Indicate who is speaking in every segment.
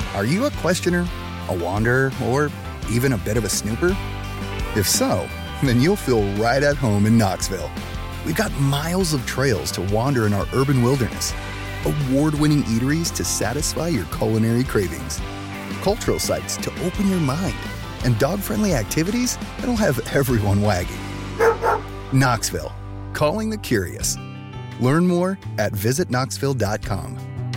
Speaker 1: Are you a questioner, a wanderer, or even a bit of a snooper? If so, then you'll feel right at home in Knoxville. We've got miles of trails to wander in our urban wilderness, award-winning eateries to satisfy your culinary cravings, cultural sites to open your mind, and dog-friendly activities that'll have everyone wagging. Knoxville, calling the curious. Learn more at visitknoxville.com.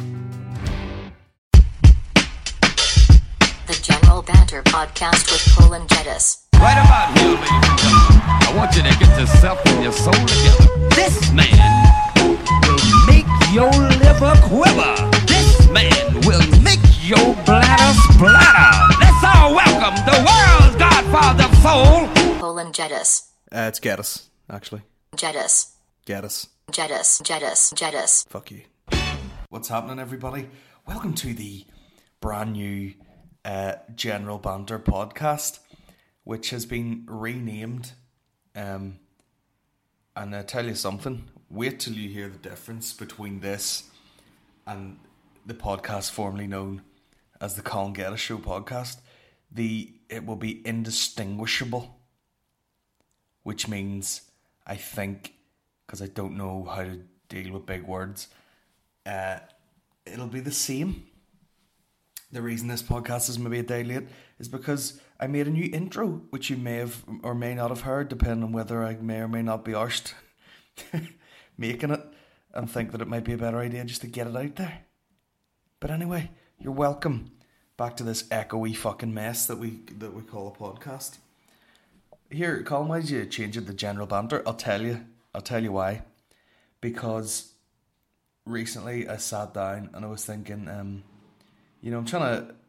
Speaker 2: The General Banter Podcast with Cole and Jettis.
Speaker 3: Right about here, ladies and gentlemen, I want you to get yourself and your soul together. This man will make your liver quiver. This man will make your bladder splatter. Let's all welcome the world's godfather of soul,
Speaker 2: Cole and Jettis.
Speaker 4: It's Geddes, actually.
Speaker 2: Jettis.
Speaker 4: Geddes.
Speaker 2: Jettis.
Speaker 4: Fuck you. What's happening, everybody? Welcome to the brand new General Banter podcast, which has been renamed. And I tell you something, wait till you hear the difference between this and the podcast formerly known as the Colin Geddes Show podcast. It will be indistinguishable, which means, I think, because I don't know how to deal with big words, it'll be the same. The reason this podcast is maybe a day late is because I made a new intro, which you may have or may not have heard, depending on whether I may or may not be arsed making it and think that it might be a better idea just to get it out there. But anyway, you're welcome back to this echoey fucking mess that we call a podcast. Here, Colin, why did you change it to General Banter? I'll tell you why. Because recently I sat down and I was thinking, I'm trying to,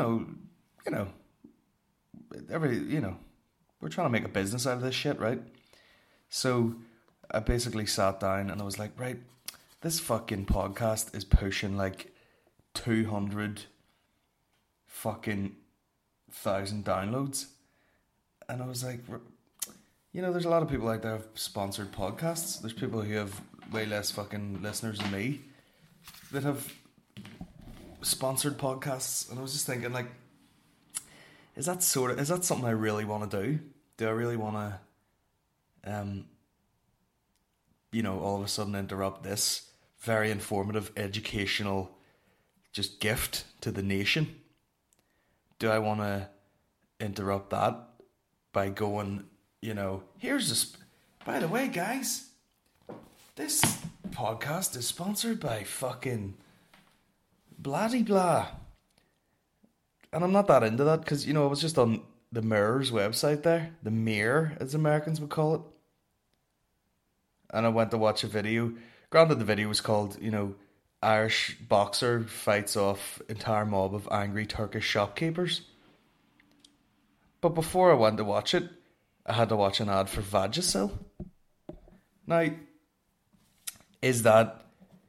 Speaker 4: we're trying to make a business out of this shit, right? So I basically sat down and I was like, right, this fucking podcast is pushing like 200 fucking thousand downloads. And I was like, there's a lot of people out there who have sponsored podcasts. There's people who have way less fucking listeners than me that have sponsored podcasts. And I was just thinking, like, is that something I really want to do? Do I really want to, all of a sudden interrupt this very informative, educational, just gift to the nation? Do I want to interrupt that by going, here's this. By the way, guys, this podcast is sponsored by fucking bloody blah. And I'm not that into that because, I was just on the Mirror's website there. The Mirror, as Americans would call it. And I went to watch a video. Granted, the video was called, Irish boxer fights off entire mob of angry Turkish shopkeepers. But before I went to watch it, I had to watch an ad for Vagisil. Now, is that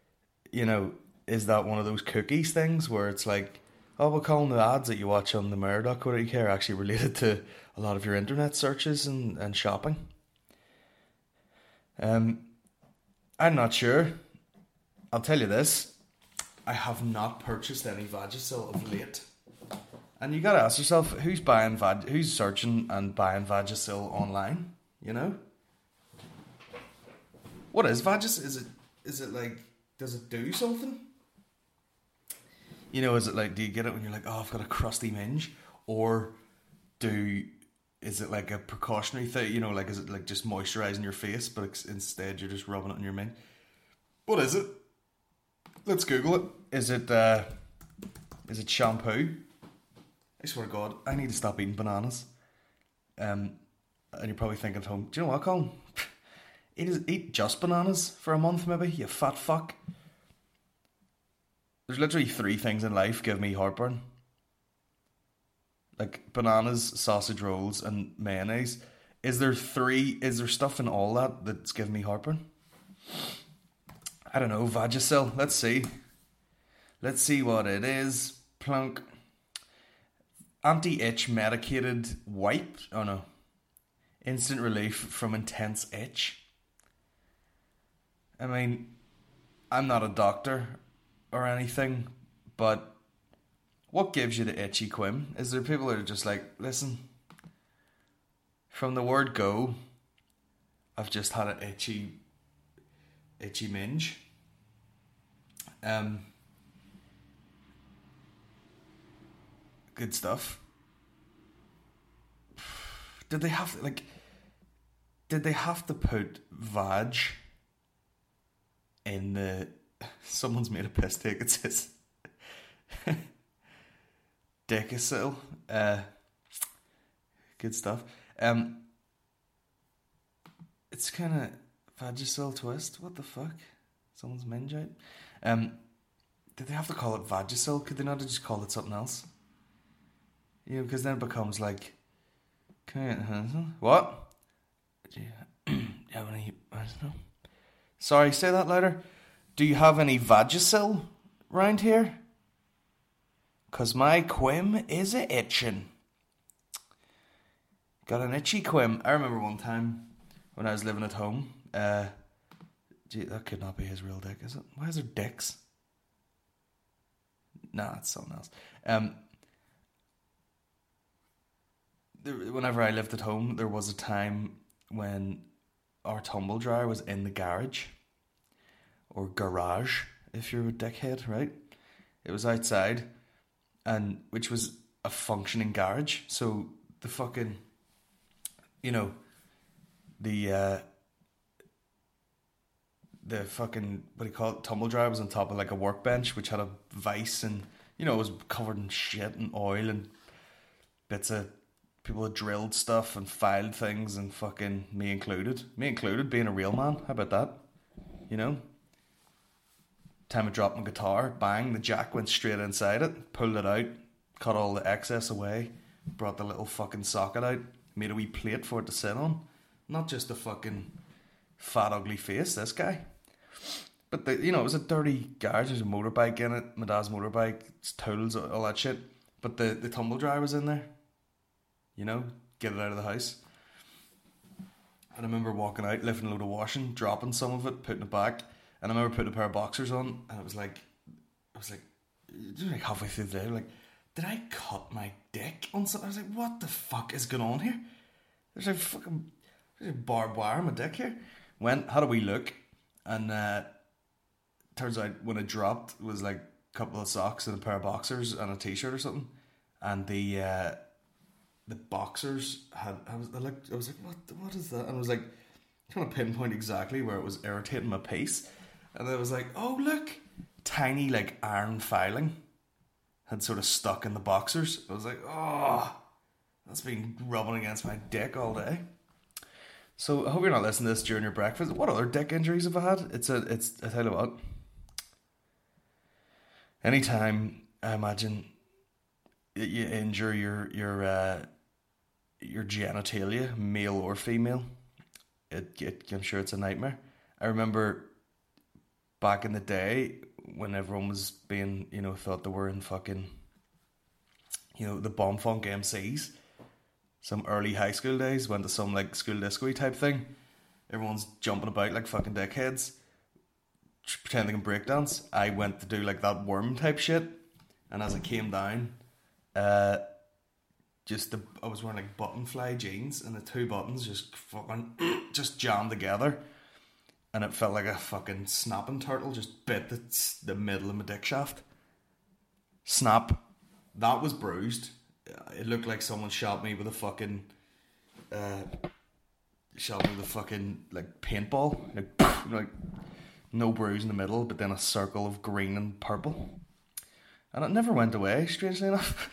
Speaker 4: one of those cookies things where it's like, oh, we'll call them the ads that you watch on the mirror.co.uk are actually related to a lot of your internet searches and shopping? I'm not sure. I'll tell you this. I have not purchased any Vagisil of late. And you gotta ask yourself, who's searching and buying Vagisil online? What is Vagisil? Is it like, does it do something? Is it like, do you get it when you're like, oh, I've got a crusty minge? Or is it like a precautionary thing? Is it like just moisturising your face, but instead you're just rubbing it on your minge? What is it? Let's Google it. Is it shampoo? I swear to God, I need to stop eating bananas. And you're probably thinking at home, do you know what, Colin? Eat just bananas for a month, maybe, you fat fuck. There's literally 3 things in life give me heartburn. Like bananas, sausage rolls, and mayonnaise. Is there stuff in all that's giving me heartburn? I don't know, Vagisil. Let's see. Let's see what it is. Plunk. Anti-itch medicated wipe. Oh no. Instant relief from intense itch. I mean, I'm not a doctor or anything, but what gives you the itchy quim? Is there people that are just like, listen, from the word go, I've just had an itchy minge. Good stuff. Did they have to put vag in the... Someone's made a piss take. It says Decacil. Good stuff. It's kind of Vagisil twist. What the fuck? Someone's minge out. Did they have to call it Vagisil? Could they not have just called it something else? You know, because then it becomes like... What? Do you have any... I don't know. Sorry, say that louder. Do you have any Vagisil round here? Because my quim is a itching. Got an itchy quim. I remember one time when I was living at home. Gee, that could not be his real dick, is it? Why is there dicks? Nah, it's something else. Whenever I lived at home, there was a time when our tumble dryer was in the garage. Or garage, if you're a dickhead, right? It was outside, and which was a functioning garage. So the fucking, you know, the fucking, what do you call it, tumble dryer was on top of like a workbench, which had a vice, and, you know, it was covered in shit and oil and bits of... People had drilled stuff and filed things, and fucking me included. Me included, being a real man. How about that? You know? Time I dropped my guitar, bang, the jack went straight inside it, pulled it out, cut all the excess away, brought the little fucking socket out, made a wee plate for it to sit on. Not just a fucking fat ugly face, this guy. But, you know, it was a dirty garage, there's a motorbike in it, my dad's motorbike, its tools, all that shit. But the tumble dryer was in there. You know, get it out of the house. And I remember walking out, lifting a load of washing, dropping some of it, putting it back. And I remember putting a pair of boxers on, and I was like halfway through the day, like, did I cut my dick on something? I was like, what the fuck is going on here? There's a barbed wire on my dick here. Had a wee look, and turns out when it dropped, it was like a couple of socks and a pair of boxers and a t-shirt or something. And the boxers had, I was like, what is that? And I was like, trying to pinpoint exactly where it was irritating my piece. And I was like, oh look, tiny like iron filing had sort of stuck in the boxers. I was like, oh, that's been rubbing against my dick all day. So I hope you're not listening to this during your breakfast. What other dick injuries have I had? I tell you what. Anytime I imagine you injure your genitalia, male or female, I'm sure it's a nightmare. I remember back in the day when everyone was being, you know, thought they were in fucking, you know, the Bomb Funk MCs. Some early high school days, went to some like school disco type thing. Everyone's jumping about like fucking dickheads, pretending to breakdance. I went to do like that worm type shit, and as I came down, I was wearing like button fly jeans, and the two buttons just fucking just jammed together, and it felt like a fucking snapping turtle just bit the middle of my dick shaft. Snap. That was bruised. It looked like someone shot me with a fucking like paintball, like no bruise in the middle, but then a circle of green and purple, and it never went away, strangely enough.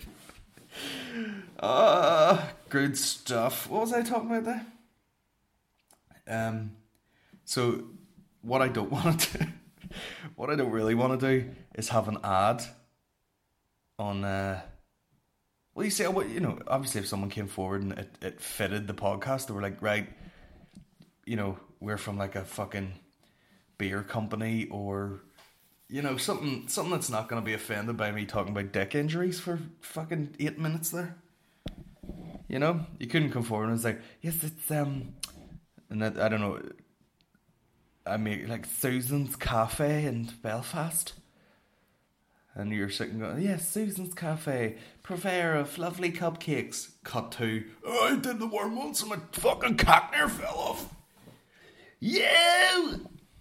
Speaker 4: Good stuff. What was I talking about there? So what I don't want to do, what I don't really want to do is have an ad on well, you say, well, you know, obviously if someone came forward and it fitted the podcast, they were like, right, you know, we're from like a fucking beer company, or, you know, something that's not going to be offended by me talking about dick injuries for fucking 8 minutes there. You know, you couldn't come forward and it's like, yes, it's and that, I don't know, I make like Susan's Cafe in Belfast, And you're sitting going, yes, Susan's Cafe, purveyor of lovely cupcakes. Cut to, I did the worm once and my fucking cockner fell off. Yeah!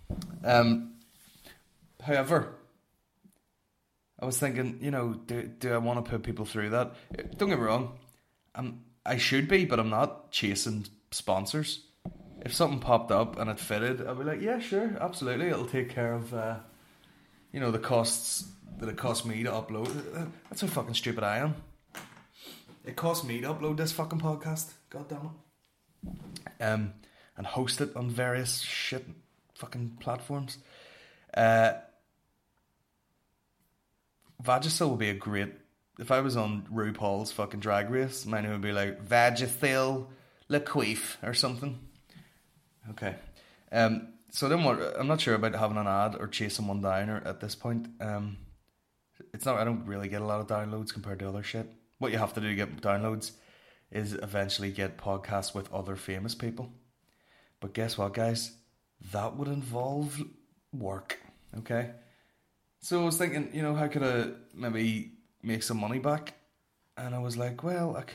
Speaker 4: However, I was thinking, do I want to put people through that? Don't get me wrong, I should be, but I'm not chasing sponsors. If something popped up and it fitted, I'd be like, yeah, sure, absolutely, it'll take care of, the costs that it cost me to upload. That's how fucking stupid I am. It cost me to upload this fucking podcast. God damn it. And host it on various shit fucking platforms. Vagisil would be a great... If I was on RuPaul's fucking Drag Race, my name would be like Vagisil Laqueef or something. Okay. So then I'm not sure about having an ad or chasing one down at this point. It's not. I don't really get a lot of downloads compared to other shit. What you have to do to get downloads is eventually get podcasts with other famous people. But guess what, guys? That would involve work. Okay? So I was thinking, how could I maybe make some money back? And I was like, well, I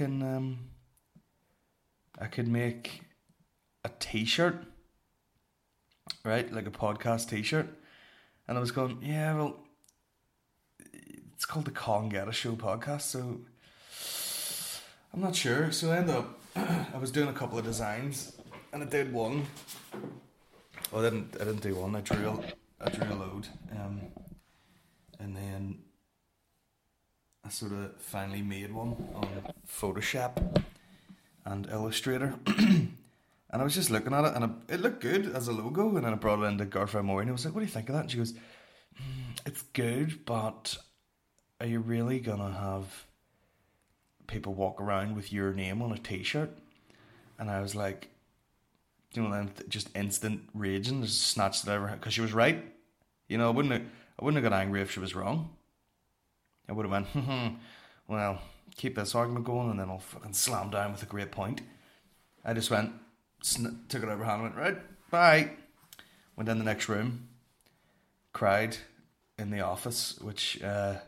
Speaker 4: could make a t-shirt, right? Like a podcast t-shirt. And I was going, yeah, well, it's called the Colin Geddes Show podcast, so I'm not sure. So I ended up, I was doing a couple of designs, and I did one. Well, I didn't do one. I drew a load, and then I sort of finally made one on Photoshop and Illustrator. And I was just looking at it, and it looked good as a logo. And then I brought it into Garfield Moore, and I was like, "What do you think of that?" And she goes, "It's good, but are you really gonna have people walk around with your name on a t-shirt?" And I was like, then just instant raging, just snatched it over, because she was right. I wouldn't have got angry if she was wrong. I would have went, well, keep this argument going, and then I'll fucking slam down with a great point. I just went, took it over hand, went, right, bye. Went in the next room, cried in the office, which, the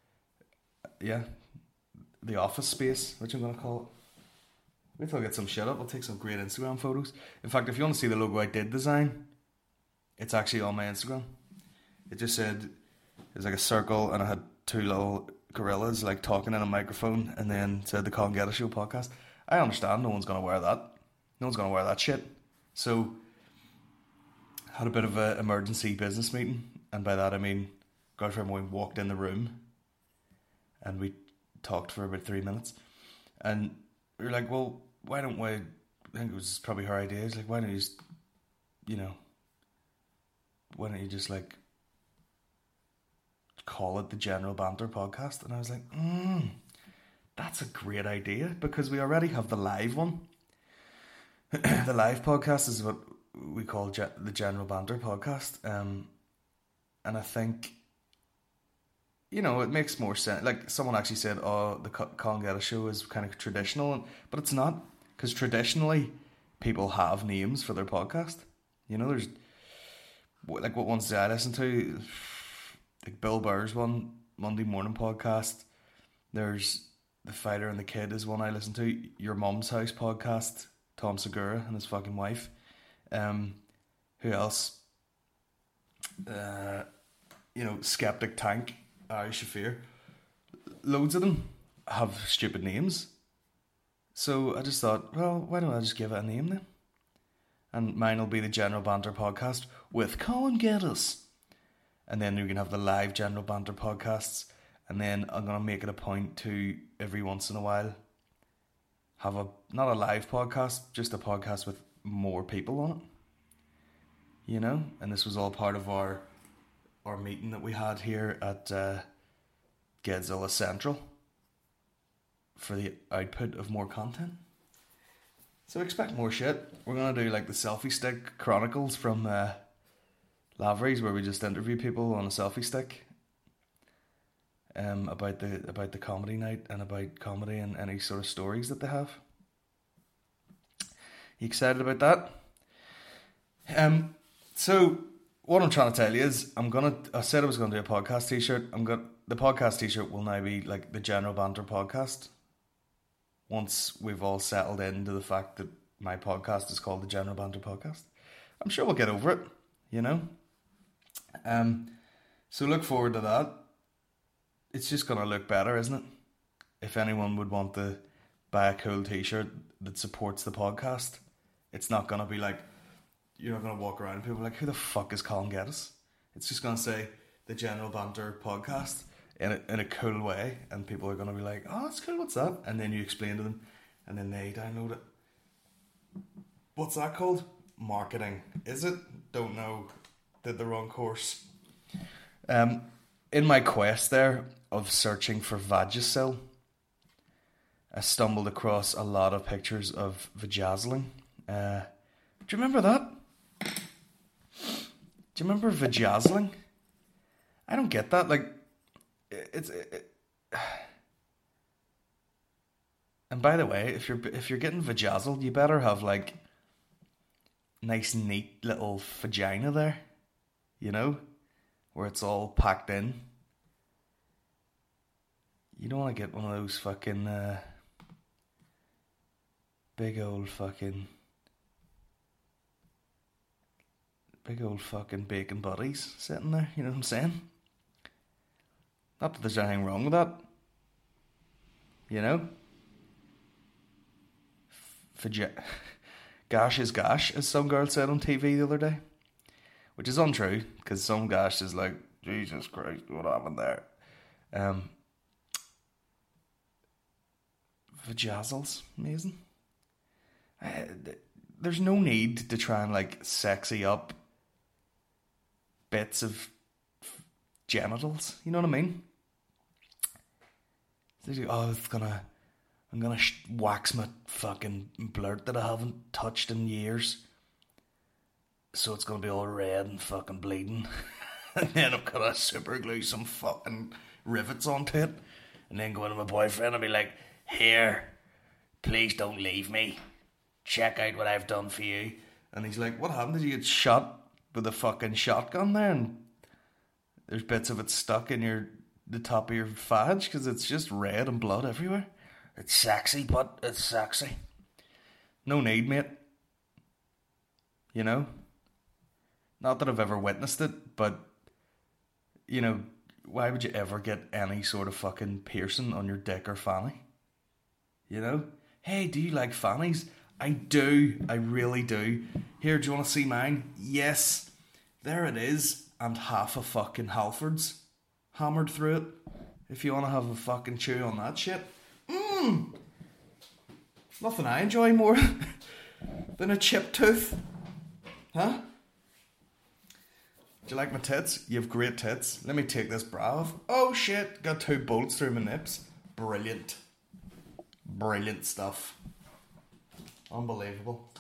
Speaker 4: office space, which I'm going to call it. Wait till I get some shit up. I'll take some great Instagram photos. In fact, if you want to see the logo I did design, it's actually on my Instagram. It just said, it was like a circle, and I had two little gorillas like talking in a microphone, and then said the Colin Geddes Show podcast. I understand no one's going to wear that. No one's going to wear that shit. So, had a bit of an emergency business meeting, and by that I mean Godfrey Moyne walked in the room, and we talked for about 3 minutes, and we were like, well, why don't we, I think it was probably her idea, it's like, why don't you just, why don't you just like call it the General Banter podcast? And I was like, that's a great idea, because we already have the live one. The live podcast is what we call the General Banter podcast, and I think, it makes more sense. Like, someone actually said, the Colin Geddes Show is kind of traditional, but it's not, because traditionally people have names for their podcast. There's, like, what ones do I listen to? Like Bill Burr's one, Monday Morning Podcast. There's The Fighter and the Kid is one I listen to. Your Mum's House podcast, Tom Segura and his fucking wife. Who else? Skeptic Tank, Ari Shafir. Loads of them have stupid names. So I just thought, well, why don't I just give it a name then? And mine will be the General Banter podcast with Colin Geddes. And then you can have the live General Banter podcasts. And then I'm going to make it a point to, every once in a while, have not a live podcast, just a podcast with more people on it. And this was all part of our meeting that we had here at Godzilla Central for the output of more content. So expect more shit. We're going to do like the Selfie Stick Chronicles from Lavery's, where we just interview people on a selfie stick about the comedy night and about comedy and any sort of stories that they have. You excited about that? So what I'm trying to tell you is, I said I was gonna do a podcast t-shirt. The podcast t-shirt will now be like the General Banter podcast. Once we've all settled into the fact that my podcast is called the General Banter Podcast, I'm sure we'll get over it, you know? So look forward to that. It's just going to look better, isn't it? If anyone would want to buy a cool t-shirt that supports the podcast, it's not going to be like, you're not going to walk around and people are like, who the fuck is Colin Geddes? It's just going to say the General Banter Podcast in a cool way, and people are going to be like, oh, that's cool, what's that? And then you explain to them, and then they download it. What's that called? Marketing. Is it? Don't know. Did the wrong course. In my quest there of searching for Vagisil, I stumbled across a lot of pictures of vajazzling. Do you remember that? Do you remember vajazzling? I don't get that. Like, and by the way, if you're getting vajazzled, you better have like nice, neat little vagina there, you know, where it's all packed in. You don't want to get one of those fucking big old fucking bacon bodies sitting there. You know what I'm saying? Not that there's anything wrong with that, you know. Gash is gash, as some girl said on TV the other day, which is untrue, because some gash is like, Jesus Christ, what happened there? Vajazzles, amazing. There's no need to try and like sexy up bits of genitals, you know what I mean? Oh, I'm gonna wax my fucking blurt that I haven't touched in years, so it's gonna be all red and fucking bleeding. And then I'm gonna super glue some fucking rivets onto it, and then go to my boyfriend and be like, here, please don't leave me, check out what I've done for you. And he's like, what happened? Did you get shot with a fucking shotgun there, and there's bits of it stuck in the top of your fudge because it's just red and blood everywhere? It's sexy, but it's sexy. No need, mate. You know? Not that I've ever witnessed it, but, you know, why would you ever get any sort of fucking piercing on your dick or fanny? You know? Hey, do you like fannies? I do. I really do. Here, do you want to see mine? Yes. There it is. And half a fucking Halfords hammered through it. If you want to have a fucking chew on that shit. Nothing I enjoy more than a chipped tooth. Huh? Do you like my tits? You have great tits. Let me take this bra off. Oh shit, got 2 bolts through my nips. Brilliant. Brilliant stuff. Unbelievable.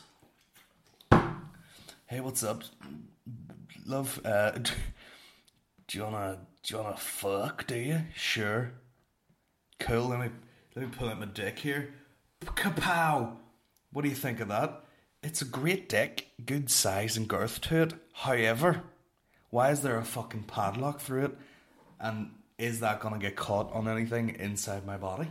Speaker 4: Hey, what's up? Love, do you wanna fuck, do you? Sure. Cool, let me pull out my dick here. Kapow! What do you think of that? It's a great dick, good size and girth to it. However, why is there a fucking padlock through it? And is that gonna get caught on anything inside my body?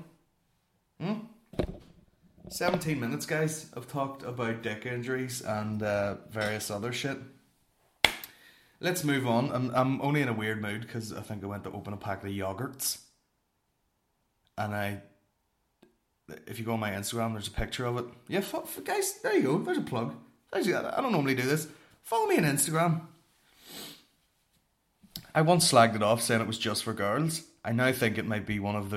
Speaker 4: 17 minutes, guys. I've talked about dick injuries and various other shit. Let's move on. I'm only in a weird mood because I think I went to open a pack of yogurts. And if you go on my Instagram, there's a picture of it. Yeah, guys, there you go. There's a plug. I don't normally do this. Follow me on Instagram. I once slagged it off saying it was just for girls. I now think it might be one of the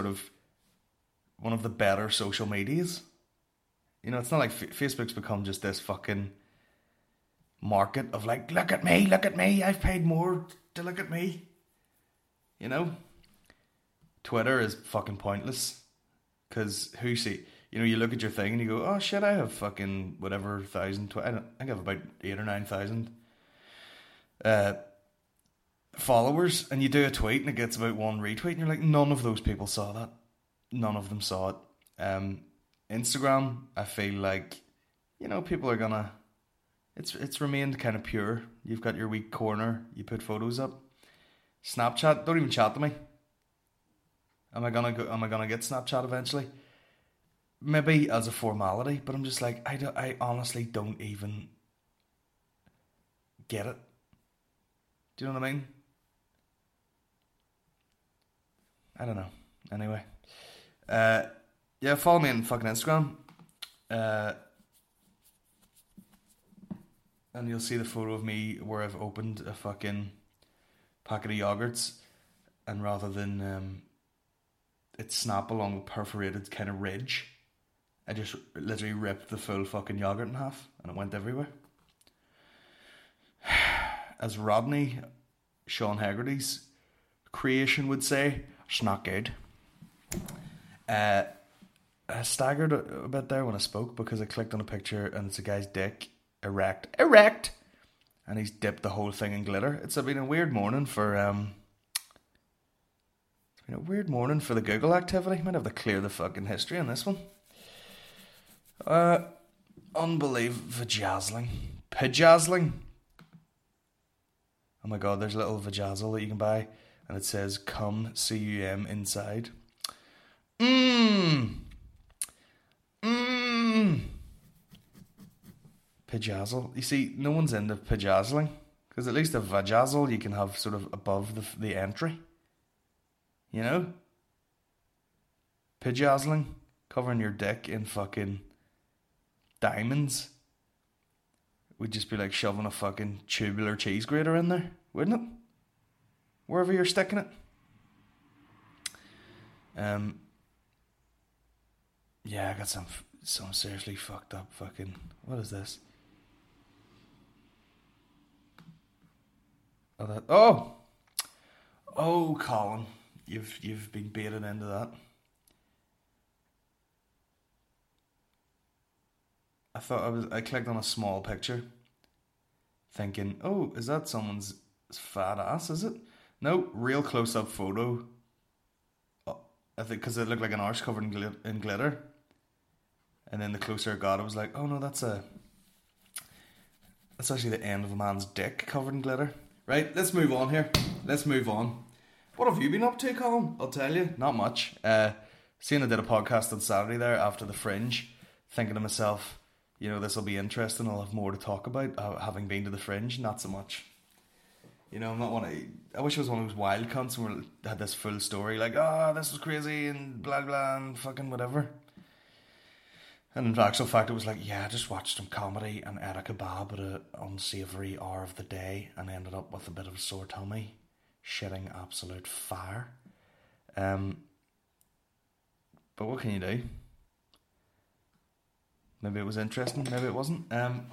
Speaker 4: better social medias. You know, it's not like Facebook's become just this fucking market of like, look at me, I've paid more to look at me. You know? Twitter is fucking pointless. Because you know, you look at your thing and you go, oh shit, I have fucking whatever thousand, I think I have about 8,000 or 9,000 followers, and you do a tweet and it gets about 1 retweet and you're like, none of those people saw that. None of them saw it. Instagram, I feel like, you know, people are gonna It's remained kind of pure. You've got your weak corner. You put photos up. Snapchat, don't even chat to me. Am I gonna get Snapchat eventually? Maybe as a formality, but I'm just like, I honestly don't even get it. Do you know what I mean? I don't know. Anyway. Yeah, follow me on fucking Instagram. And you'll see the photo of me where I've opened a fucking packet of yogurts, and rather than it snap along a perforated kind of ridge, I just literally ripped the full fucking yogurt in half, and it went everywhere. As Rodney, Sean Haggerty's creation would say, it's not good. I staggered a bit there when I spoke because I clicked on a picture and it's a guy's dick, erect, and he's dipped the whole thing in glitter. It's been a weird morning for the Google activity. Might have to clear the fucking history on this one. Unbelievable. Vajazzling. Oh my god, there's a little vajazzle that you can buy, and it says "Come CUM" inside. Pajazzle. You see, no one's into pajazzling, because at least a vajazzle you can have sort of above the entry. You know? Pajazzling, covering your dick in fucking diamonds, would just be like shoving a fucking tubular cheese grater in there, wouldn't it? Wherever you're sticking it. Yeah, I got some seriously fucked up fucking... What is this? Oh, Colin, you've been baited into that. I clicked on a small picture, thinking, oh, is that someone's fat ass? Is it? No, real close up photo. I think because it looked like an arse covered in glitter, and then the closer I got, I was like, oh no, that's actually the end of a man's dick covered in glitter. Right, let's move on here. What have you been up to, Colin? I'll tell you, not much. Seeing I did a podcast on Saturday there after the Fringe, thinking to myself, you know, this will be interesting. I'll have more to talk about having been to the Fringe. Not so much. You know, I'm not one of... I wish I was one of those wild cunts who had this full story, like, this was crazy and blah blah and fucking whatever. And in actual fact, it was like, yeah, I just watched some comedy and ate a kebab at an unsavoury hour of the day and ended up with a bit of a sore tummy, shitting absolute fire. But what can you do? Maybe it was interesting, maybe it wasn't.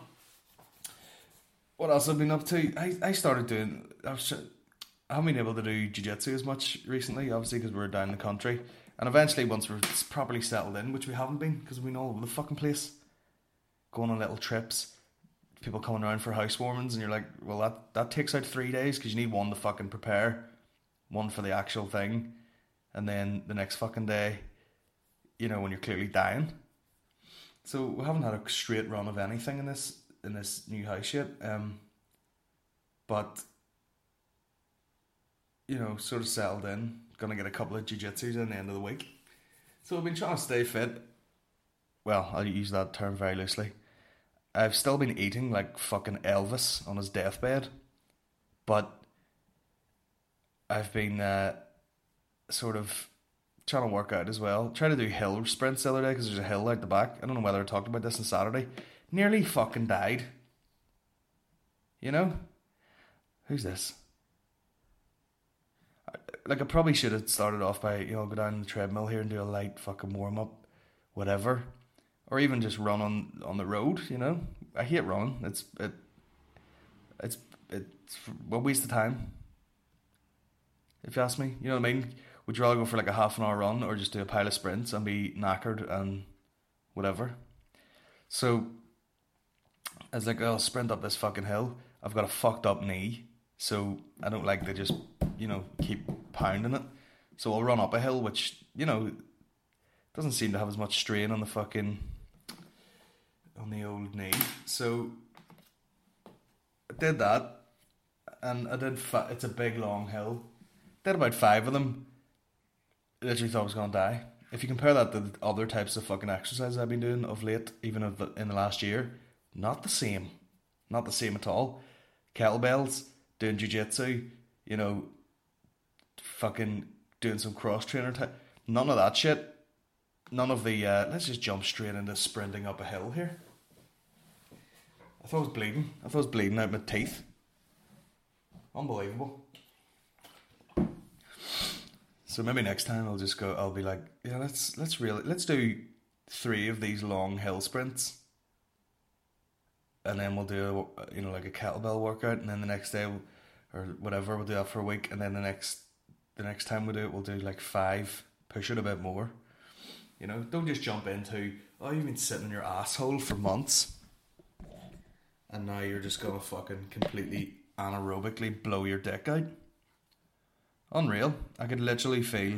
Speaker 4: What else I've been up to? I started doing... I haven't been able to do jiu-jitsu as much recently, obviously, because we're down in the country. And eventually, once we're properly settled in, which we haven't been, because we've been all over the fucking place, going on little trips, people coming around for housewarmings, and you're like, well, that takes out 3 days, because you need one to fucking prepare, one for the actual thing, and then the next fucking day, you know, when you're clearly dying. So we haven't had a straight run of anything in this new house yet, but you know, sort of settled in. Gonna get a couple of jiu-jitsus in the end of the week. So I've been trying to stay fit. Well, I'll use that term very loosely. I've still been eating like fucking Elvis on his deathbed, but I've been sort of trying to work out as well. Trying to do hill sprints the other day because there's a hill out the back. I don't know whether I talked about this on Saturday. Nearly fucking died. You know? Who's this? Like, I probably should have started off by, you know, go down the treadmill here and do a light fucking warm-up, whatever. Or even just run on the road, you know? I hate running. It's a waste of time, if you ask me. You know what I mean? Would you rather go for like a half an hour run or just do a pile of sprints and be knackered and whatever? So, I was like, I'll sprint up this fucking hill. I've got a fucked up knee, so I don't like to just, you know, keep pounding it. So I'll run up a hill, which, you know, doesn't seem to have as much strain on the old knee. So did that, and I did. It's a big long hill. Did about 5 of them. Literally thought I was gonna die. If you compare that to the other types of fucking exercises I've been doing of late, even in the last year, not the same. Not the same at all. Kettlebells, doing jiu-jitsu, you know, fucking doing some cross-trainer type. None of that shit. None of the, let's just jump straight into sprinting up a hill here. I thought I was bleeding. I thought I was bleeding out my teeth. Unbelievable. So maybe next time I'll be like, yeah, let's do 3 of these long hill sprints. And then we'll do, you know, like a kettlebell workout, and then the next day, or whatever, we'll do that for a week, and then the next time we do it, we'll do like 5, push it a bit more. You know, don't just jump into, oh, you've been sitting in your asshole for months, and now you're just gonna fucking completely anaerobically blow your dick out. Unreal. I could literally feel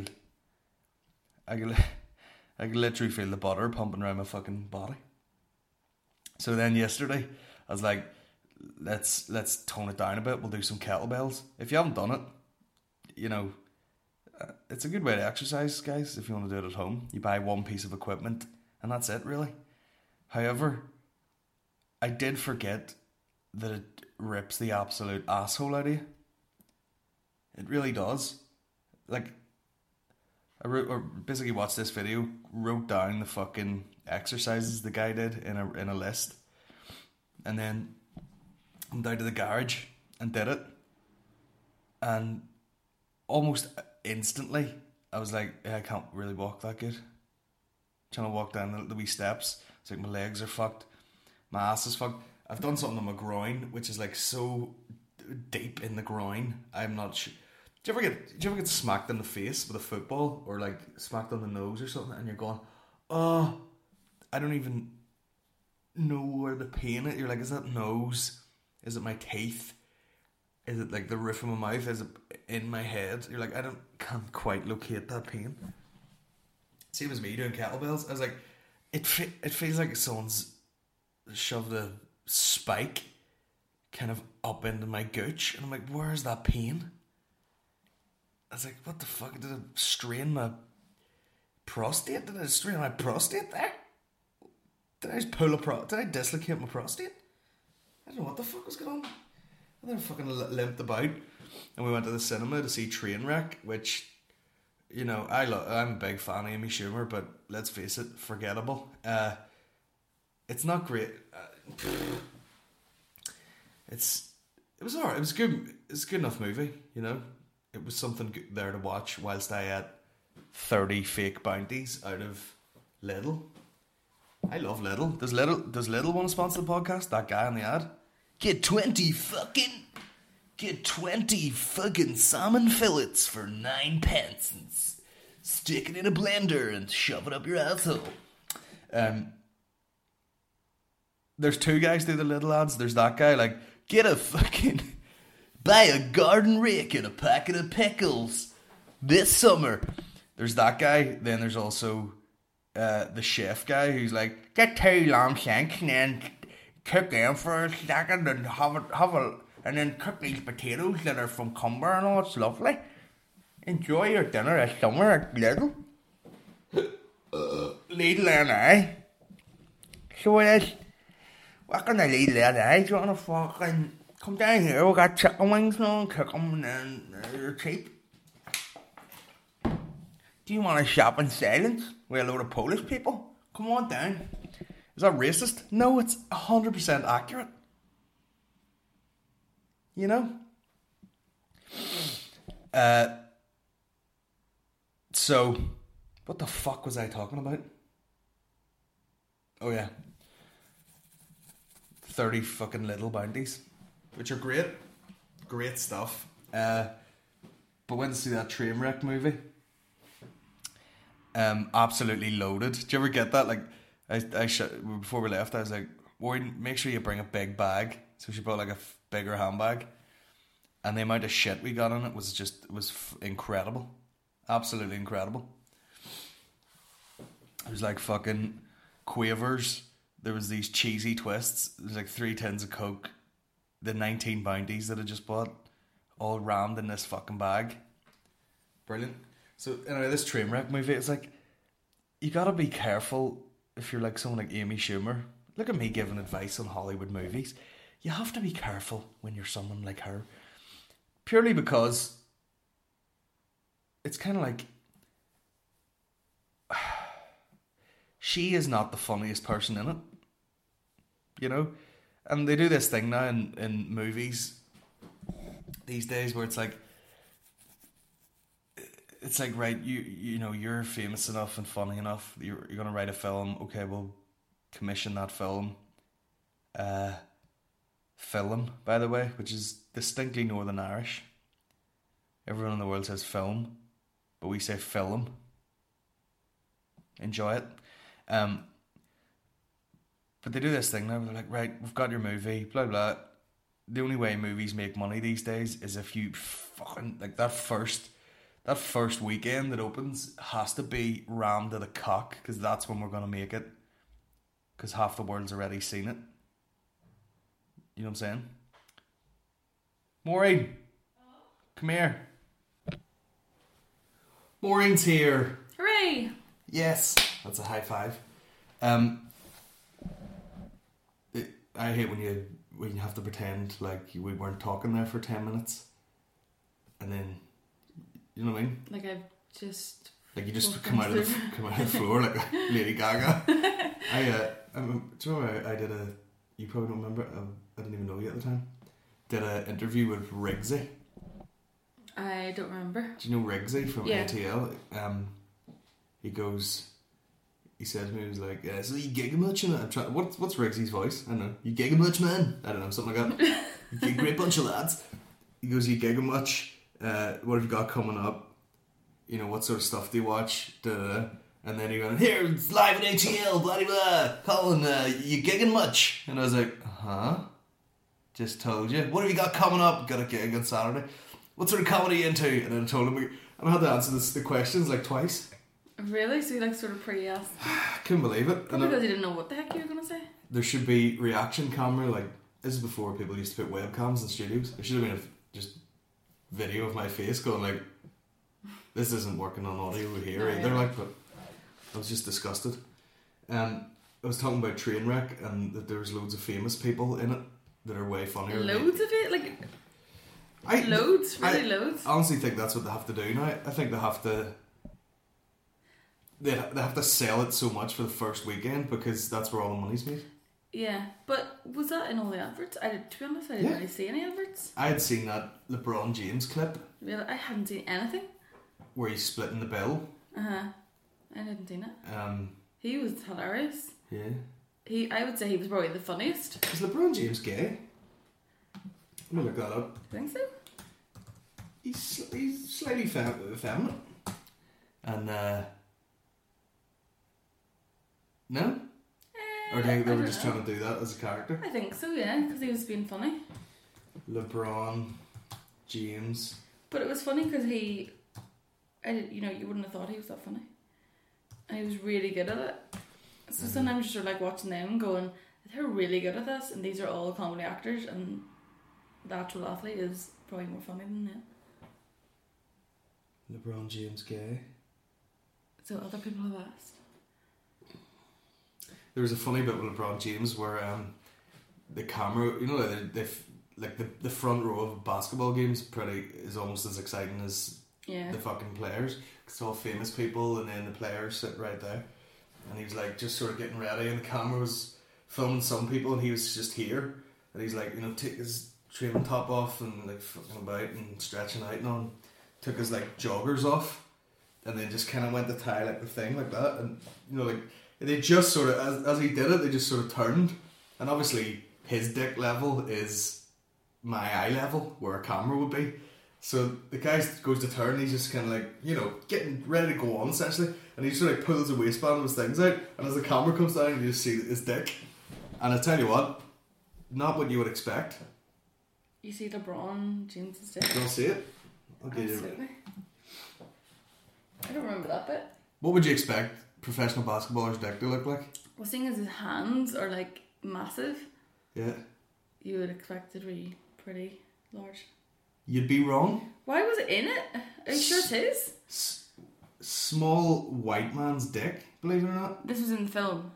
Speaker 4: the butter pumping around my fucking body. So then yesterday, I was like, let's tone it down a bit. We'll do some kettlebells. If you haven't done it, you know, it's a good way to exercise, guys. If you want to do it at home, you buy one piece of equipment, and that's it, really. However, I did forget that it rips the absolute asshole out of you. It really does. Like, I basically watched this video, wrote down the fucking exercises the guy did in a list, and then I'm down to the garage and did it, and almost instantly I was like, yeah, I can't really walk that good. Trying to walk down the wee steps, it's like my legs are fucked, my ass is fucked. I've done something on my groin, which is like so deep in the groin. I'm not sure. Do you ever get smacked in the face with a football, or like smacked on the nose or something, and you're going, oh, I don't even know where the pain is. You're like, is that nose? Is it my teeth? Is it like the roof of my mouth? Is it in my head? You're like, can't quite locate that pain. Same as me doing kettlebells. I was like, it feels like someone's shoved a spike kind of up into my gooch, and I'm like, where's that pain? I was like, what the fuck? Did I strain my prostate? Did I strain my prostate there? Did I just did I dislocate my prostate? I don't know what the fuck was going on. And then I fucking limped about, and we went to the cinema to see Trainwreck, which, you know, I'm a big fan of Amy Schumer, but let's face it, forgettable. It's not great. It was alright. It was good. It's a good enough movie, you know. It was something there to watch whilst I ate 30 fake bounties out of Lidl. I love Lidl. Does Lidl want to sponsor the podcast? That guy on the ad? Get 20 fucking salmon fillets for 9 pence and stick it in a blender and shove it up your asshole. There's 2 guys do the Lidl ads. There's that guy, like, buy a garden rake and a packet of pickles this summer. There's that guy. Then there's also the chef guy who's like, get 2 lamb shanks and then cook them for a second and and then cook these potatoes that are from Cumber and all. It's lovely. Enjoy your dinner this summer at Lidl. Lidl and I. So it is. Welcome to Lidl and I. Do you want to fucking come down here? We got chicken wings now and cook them, and then they're cheap. Do you want to shop in silence with a load of Polish people? Come on down. Is that racist? No, it's 100% accurate. You know? So, what the fuck was I talking about? Oh yeah. 30 fucking little bounties, which are great. Great stuff. But went to see that Trainwreck movie. Absolutely loaded. Did you ever get that? Like, before we left, I was like, Warren, make sure you bring a big bag. So she brought like a bigger handbag. And the amount of shit we got in it was incredible. Absolutely incredible. It was like fucking Quavers. There was these cheesy twists. There's like 3 tins of Coke. the 19 bounties that I just bought, all rammed in this fucking bag. Brilliant. So anyway, this Trainwreck movie, it's like, you gotta be careful if you're like someone like Amy Schumer. Look at me giving advice on Hollywood movies. You have to be careful when you're someone like her. Purely because it's kind of like, she is not the funniest person in it. You know? And they do this thing now in movies these days where it's like, right, you know, you're famous enough and funny enough, you're going to write a film, okay, we'll commission that film. Film, by the way, which is distinctly Northern Irish. Everyone in the world says film, but we say film. Enjoy it. But they do this thing now where they're like, right, we've got your movie, blah blah. The only way movies make money these days is if you fucking, like, that first weekend that opens has to be rammed to the cock, because that's when we're going to make it, because half the world's already seen it. You know what I'm saying? Maureen, come here. Maureen's here.
Speaker 5: Hooray!
Speaker 4: Yes, that's a high five. I hate when you have to pretend like we weren't talking there for 10 minutes, and then, you know what I mean?
Speaker 5: Like I've just...
Speaker 4: Like you just come out of the floor like Lady Gaga. Do you remember I did a... You probably don't remember. I didn't even know you at the time. Did an interview with Riggsy.
Speaker 5: I don't remember.
Speaker 4: Do you know Riggsy from ATL? He said to me, he was like, so you gigging much? And I'm trying, what's Riggsy's voice? I don't know. You gigging much, man? I don't know, something like that. You great bunch of lads. He goes, you gigging much? What have you got coming up? You know, what sort of stuff do you watch? Da-da-da. And then he went, here, it's live at ATL, blah, blah, blah. Colin, you gigging much? And I was like, huh? Just told you. What have you got coming up? Got a gig on Saturday. What sort of comedy are you into? And then I told him, and I had to answer the questions like twice.
Speaker 5: Really? So you like sort of pre-asked?
Speaker 4: I couldn't believe it.
Speaker 5: Probably because you didn't know what the heck you were going to say.
Speaker 4: There should be reaction camera, like, this is before people used to put webcams in studios. There should have been just video of my face going like, this isn't working on audio here either, like, but I was just disgusted. I was talking about Trainwreck and that there's loads of famous people in it that are way funnier.
Speaker 5: Loads of it? Like, loads? Really loads?
Speaker 4: I honestly think that's what they have to do now. I think they have to... They have to sell it so much for the first weekend because that's where all the money's made.
Speaker 5: Yeah, but was that in all the adverts? To be honest, I didn't really see any adverts.
Speaker 4: I had seen that LeBron James clip.
Speaker 5: Really? I hadn't seen anything.
Speaker 4: Where he's splitting the bill.
Speaker 5: I hadn't seen it. He was hilarious.
Speaker 4: Yeah.
Speaker 5: I would say he was probably the funniest.
Speaker 4: Is LeBron James gay? Let me look that up.
Speaker 5: I think so.
Speaker 4: He's slightly feminine. And, no? Or do you think they were just trying to do that as a character?
Speaker 5: I think so, yeah, because he was being funny.
Speaker 4: LeBron James.
Speaker 5: But it was funny because you wouldn't have thought he was that funny. And he was really good at it. So sometimes you're like watching them going, they're really good at this, and these are all comedy actors, and the actual athlete is probably more funny than them.
Speaker 4: LeBron James gay.
Speaker 5: So other people have asked.
Speaker 4: There was a funny bit with LeBron James where the camera, you know, the front row of a basketball game is almost as exciting as the fucking players. It's all famous people, and then the players sit right there. And he was like just sort of getting ready, and the camera was filming some people, and he was just here, and he's like, you know, take his training top off and like fucking about and stretching out, and on, took his like joggers off, and then just kind of went to tie like the thing like that, and you know, like they just sort of as he did it, they just sort of turned, and obviously his dick level is my eye level where a camera would be. So the guy goes to turn, he's just kind of like, you know, getting ready to go on essentially, and he just sort of like pulls the waistband of his things out, and as the camera comes down, you just see his dick. And I tell you what, not what you would expect.
Speaker 5: You see LeBron James' dick?
Speaker 4: You want to see it? I'll get you.
Speaker 5: I don't remember that bit.
Speaker 4: What would you expect professional basketballer's dick to look like?
Speaker 5: Well, seeing as his hands are like massive.
Speaker 4: Yeah.
Speaker 5: You would expect it to be pretty large.
Speaker 4: You'd be wrong.
Speaker 5: Why was it in it? Are you sure it is?
Speaker 4: Small white man's dick, believe it or not.
Speaker 5: This was in the film.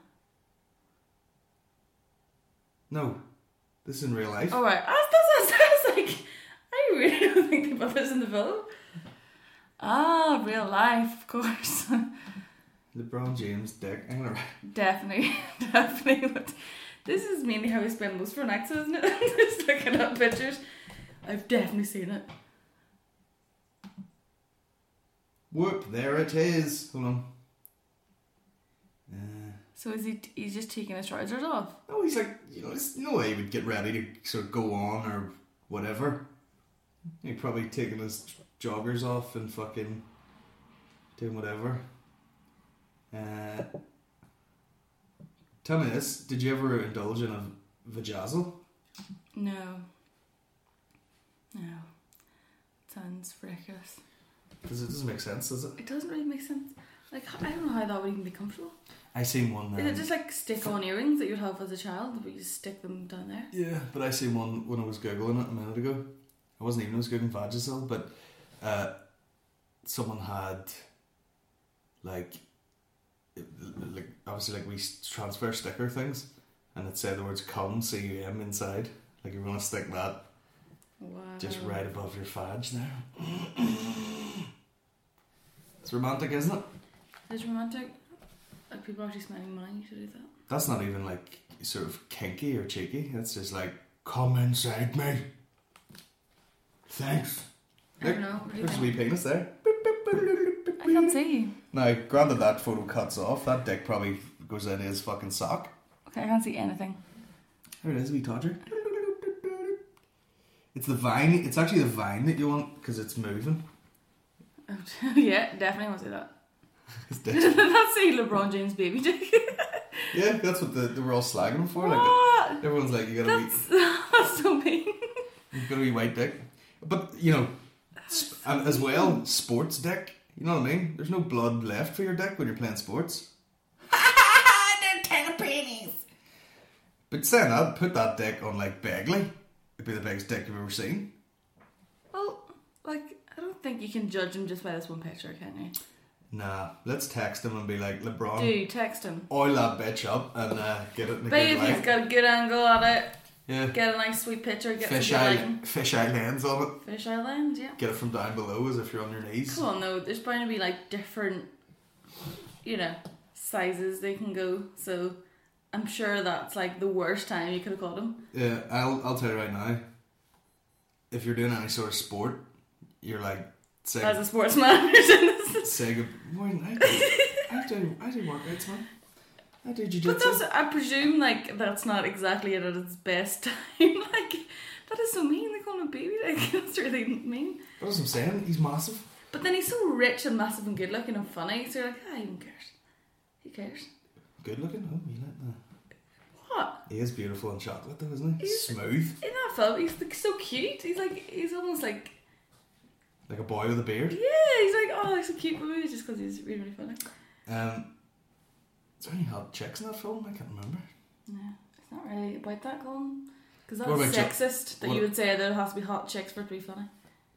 Speaker 4: No, this is in real life.
Speaker 5: Oh, right. I was like, I really don't think they put this in the film. Ah, real life, of course.
Speaker 4: LeBron James dick. I'm gonna write.
Speaker 5: Definitely. But this is mainly how we spend most of our nights, isn't it? Just looking at pictures. I've definitely seen it.
Speaker 4: Whoop, there it is. Hold on.
Speaker 5: So is he's just taking his trousers off?
Speaker 4: No, he's like, there's no way he would get ready to sort of go on or whatever. He'd probably taking his joggers off and fucking doing whatever. Tell me this, did you ever indulge in a vajazzle?
Speaker 5: No. Sounds ridiculous.
Speaker 4: Because it doesn't make sense, does it?
Speaker 5: It doesn't really make sense. Like, I don't know how that would even be comfortable.
Speaker 4: I seen one.
Speaker 5: Is it just like stick-on earrings that you'd have as a child, but you just stick them down there?
Speaker 4: Yeah, but I seen one when I was googling it a minute ago. I wasn't even googling Vagisil, but someone had like obviously like we transfer sticker things, and it said the words "cum" C-U-M inside. Like you're gonna stick that just right above your fudge there. It's romantic, isn't it?
Speaker 5: It's romantic. Like people actually spending money to do that.
Speaker 4: That's not even like sort of kinky or cheeky. That's just like, come inside me. Thanks.
Speaker 5: I don't know.
Speaker 4: There's a wee penis there.
Speaker 5: I can't see.
Speaker 4: Now, granted that photo cuts off, that dick probably goes in his fucking sock.
Speaker 5: Okay, I can't see anything.
Speaker 4: There it is, a wee todger. It's the vine. It's actually the vine that you want because it's moving.
Speaker 5: Yeah, definitely want to see that.
Speaker 4: It's dick.
Speaker 5: That's a LeBron James baby dick.
Speaker 4: Yeah, that's what they were all slagging him for. Like,
Speaker 5: what?
Speaker 4: everyone's like, you gotta
Speaker 5: That's so mean.
Speaker 4: you've got a wee white dick. But, and as well, sports dick. You know what I mean? There's no blood left for your dick when you're playing sports. They're tiny pennies. But saying that, put that dick on like Begley. It'd be the biggest dick you've ever seen.
Speaker 5: Well, like, I don't think you can judge him just by this one picture, can you?
Speaker 4: Nah, let's text him and be like, LeBron,
Speaker 5: Dude, text him.
Speaker 4: oil that bitch up and get it in a
Speaker 5: Bet
Speaker 4: good
Speaker 5: if he's
Speaker 4: light.
Speaker 5: got a good angle at it.
Speaker 4: Yeah.
Speaker 5: Get a nice sweet picture. Get
Speaker 4: Fish
Speaker 5: some good
Speaker 4: eye
Speaker 5: lighting.
Speaker 4: lens on it.
Speaker 5: Fish eye lens, yeah.
Speaker 4: Get it from down below as if you're on your knees.
Speaker 5: Come on, though. There's bound to be like different, sizes they can go. So I'm sure that's like the worst time you could have caught him.
Speaker 4: Yeah, I'll tell you right now. If you're doing any sort of sport, you're like, say,
Speaker 5: As a sportsman, you're saying this.
Speaker 4: say good morning. I do workouts, man. I do
Speaker 5: But
Speaker 4: jiu-jitsu.
Speaker 5: that's, I presume, like, that's not exactly it at its best time. Like, that is so mean. They call him a baby. Like, that's really mean.
Speaker 4: That's what I'm saying. He's massive.
Speaker 5: But then he's so rich and massive and good looking and funny. So you're like, who cares? Who cares?
Speaker 4: Good looking. Oh, you like that.
Speaker 5: What?
Speaker 4: He is beautiful and chocolate though, isn't he?
Speaker 5: He's-
Speaker 4: Smooth.
Speaker 5: In that film, he's like, so cute. He's almost like,
Speaker 4: Like a boy with a beard.
Speaker 5: yeah, he's like, oh, he's so cute. Maybe just because he's really, really funny.
Speaker 4: Is there any hot chicks in that film? I can't remember.
Speaker 5: No, it's not really about that, Colin. Because
Speaker 4: What
Speaker 5: that's
Speaker 4: about
Speaker 5: sexist that you would say there has to be hot chicks for it to be funny.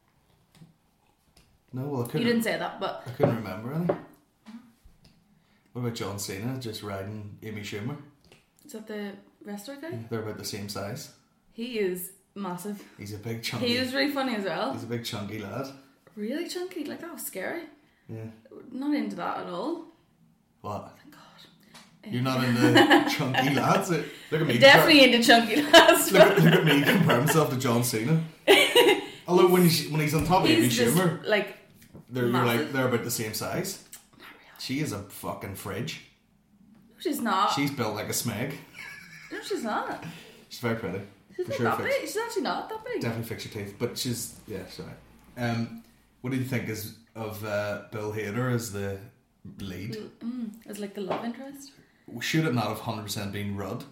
Speaker 4: No, well, I couldn't.
Speaker 5: You didn't say that, but
Speaker 4: I couldn't remember any. What about John Cena just riding Amy Schumer?
Speaker 5: is that the wrestler guy?
Speaker 4: They're about the same size.
Speaker 5: He is massive.
Speaker 4: He's a big chunky.
Speaker 5: He was really funny as well.
Speaker 4: He's a big chunky lad.
Speaker 5: Really chunky. Like, that was scary.
Speaker 4: Yeah.
Speaker 5: Not into that at all.
Speaker 4: What?
Speaker 5: Thank God.
Speaker 4: You're not into chunky lads? Look at me.
Speaker 5: Definitely into chunky lads.
Speaker 4: Look at me compare himself to John Cena. Although when he's on top of Amy
Speaker 5: He's just
Speaker 4: Schumer,
Speaker 5: like
Speaker 4: you're
Speaker 5: massive.
Speaker 4: like they're about the same size. She is a fucking fridge.
Speaker 5: No, she's not.
Speaker 4: She's built like a smeg.
Speaker 5: No, she's not.
Speaker 4: She's very pretty.
Speaker 5: She's
Speaker 4: For
Speaker 5: not
Speaker 4: sure
Speaker 5: that
Speaker 4: fix-
Speaker 5: big. She's actually not that big.
Speaker 4: Definitely fix your teeth, but she's sorry. What do you think is of Bill Hader as the lead?
Speaker 5: It's like the love interest.
Speaker 4: Should it not have 100% been Rudd?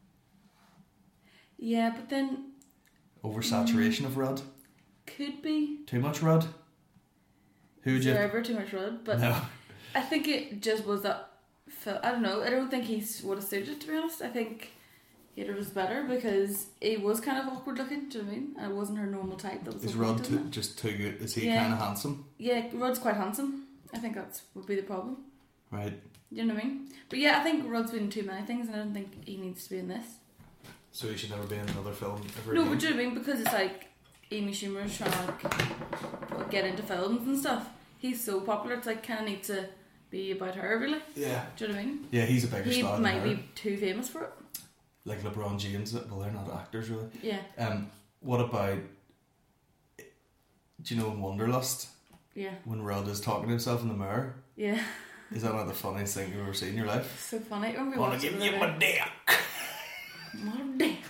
Speaker 5: Yeah, but then
Speaker 4: Oversaturation of Rudd?
Speaker 5: could be.
Speaker 4: Too much Rudd? Who would
Speaker 5: Is
Speaker 4: you?
Speaker 5: there ever too much Rudd? But
Speaker 4: No.
Speaker 5: I think it just was that. I don't know. I don't think he would have suited, to be honest. I think Hater was better because he was kind of awkward looking, do you know what I mean? And it wasn't her normal type. That was
Speaker 4: Is
Speaker 5: so
Speaker 4: Rod
Speaker 5: good, isn't it?
Speaker 4: just too good? Is he
Speaker 5: Yeah.
Speaker 4: kind of handsome?
Speaker 5: Yeah, Rod's quite handsome. I think that's would be the problem.
Speaker 4: Right.
Speaker 5: You know what I mean? But yeah, I think Rod's been in too many things, and I don't think he needs to be in this.
Speaker 4: So he should never be in another film ever
Speaker 5: No,
Speaker 4: again?
Speaker 5: but do you know what I mean? Because it's like Amy Schumer's trying to like, get into films and stuff. He's so popular, it's like kind of needs to be about her, really.
Speaker 4: Yeah.
Speaker 5: Do you know what I mean?
Speaker 4: Yeah, he's a bigger
Speaker 5: He
Speaker 4: star than
Speaker 5: might
Speaker 4: her.
Speaker 5: be too famous for it.
Speaker 4: Like LeBron James. Well, they're not actors, really.
Speaker 5: Yeah,
Speaker 4: What about... Do you know in Wanderlust,
Speaker 5: yeah,
Speaker 4: when Rod is talking to himself in the mirror?
Speaker 5: yeah.
Speaker 4: Is that not the funniest thing you've ever seen in your life?
Speaker 5: So funny. When we
Speaker 4: Wanna
Speaker 5: watched
Speaker 4: give
Speaker 5: it
Speaker 4: you
Speaker 5: the
Speaker 4: my
Speaker 5: other day.
Speaker 4: dick?
Speaker 5: My dick.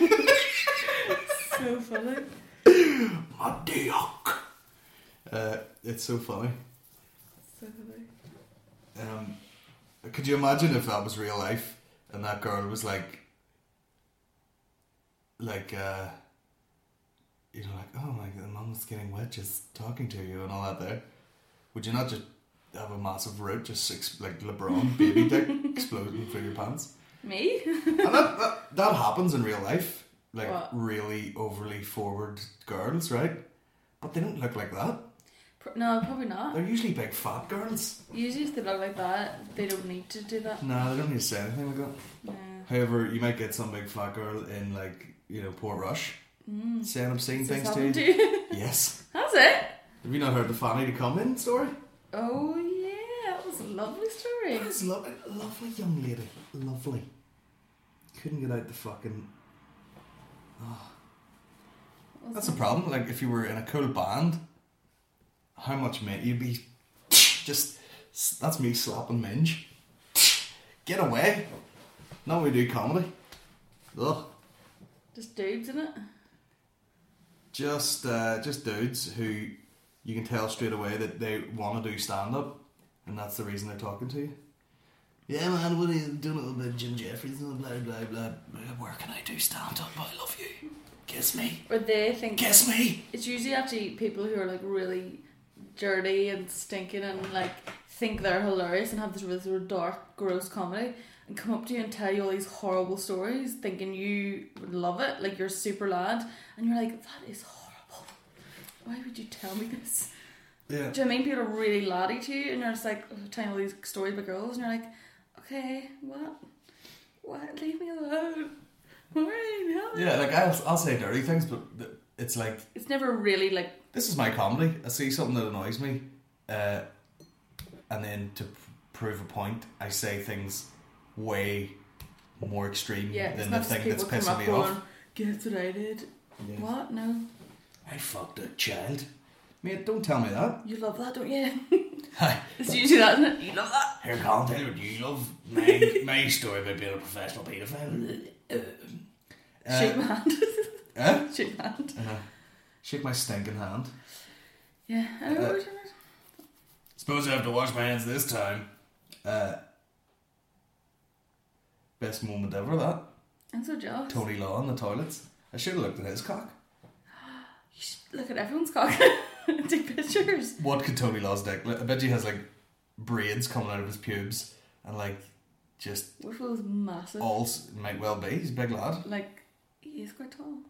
Speaker 5: So funny.
Speaker 4: My dick. It's so funny.
Speaker 5: So funny.
Speaker 4: Could you imagine if that was real life and that girl was like you know, like, oh my god, mum's getting wet just talking to you and all that there. Would you not just have a massive root, just like LeBron baby dick exploding through your pants?
Speaker 5: Me?
Speaker 4: And that happens in real life. Like
Speaker 5: What?
Speaker 4: really overly forward girls, right? But they don't look like that.
Speaker 5: No, probably not.
Speaker 4: They're usually big fat girls.
Speaker 5: Usually if they look like that, they don't need to do that.
Speaker 4: No, they don't need to say anything like that.
Speaker 5: Yeah.
Speaker 4: However, you might get some big fat girl in like, you know, Portrush saying obscene
Speaker 5: Has this
Speaker 4: things to
Speaker 5: happened
Speaker 4: you.
Speaker 5: to you?
Speaker 4: Yes.
Speaker 5: Has it?
Speaker 4: Have you not heard the Fanny to Come In story?
Speaker 5: Oh yeah, that was a lovely story.
Speaker 4: It was lovely young lady. Lovely. Couldn't get out the fucking... That's the problem. Like, if you were in a cool band, how much men you'd be... Just... That's me slapping Minge. Get away. Not when we do comedy. Ugh.
Speaker 5: Just dudes, isn't it?
Speaker 4: Just dudes who you can tell straight away that they want to do stand-up, and that's the reason they're talking to you. Yeah, man, what are you doing a little bit of Jim Jeffries and blah, blah, blah. Where can I do stand-up? I love you. Kiss me.
Speaker 5: Or they think
Speaker 4: Kiss me.
Speaker 5: it's usually actually people who are like really dirty and stinking and like think they're hilarious and have this really sort of dark, gross comedy and come up to you and tell you all these horrible stories thinking you would love it, like you're a super lad, and you're like, that is horrible. Why would you tell me this?
Speaker 4: Yeah.
Speaker 5: Do you know what I mean? People are really laddie to you and you're just like telling all these stories about girls and you're like, okay, what? Leave me alone. Why?
Speaker 4: Yeah, like I'll say dirty things, but it's like,
Speaker 5: It's never really like,
Speaker 4: this is my comedy. I see something that annoys me, and then to prove a point, I say things way more extreme
Speaker 5: yeah, it's
Speaker 4: than
Speaker 5: not
Speaker 4: the
Speaker 5: just
Speaker 4: thing that's
Speaker 5: people come
Speaker 4: pissing
Speaker 5: up
Speaker 4: me
Speaker 5: going,
Speaker 4: off.
Speaker 5: guess what I did?
Speaker 4: Yeah.
Speaker 5: What? No.
Speaker 4: I fucked a child. Mate, don't tell me that.
Speaker 5: You love that, don't you?
Speaker 4: Hi.
Speaker 5: It's usually that, isn't it? You love that.
Speaker 4: Here, Colin Taylor, do you love my story about being a professional paedophile?
Speaker 5: Shake my hand.
Speaker 4: Eh?
Speaker 5: Shake my hand.
Speaker 4: Shake my stinking hand.
Speaker 5: Yeah, I know what you're talking
Speaker 4: Suppose I have to wash my hands this time. Best moment ever, that.
Speaker 5: about. I'm so jealous.
Speaker 4: Tony Law in the toilets. I should have looked at his cock.
Speaker 5: You should look at everyone's cock. Take pictures.
Speaker 4: What could Tony Law's dick? I bet he has like braids coming out of his pubes and like just
Speaker 5: What if it was massive?
Speaker 4: all might well be. He's a big lad.
Speaker 5: Like, he is quite tall.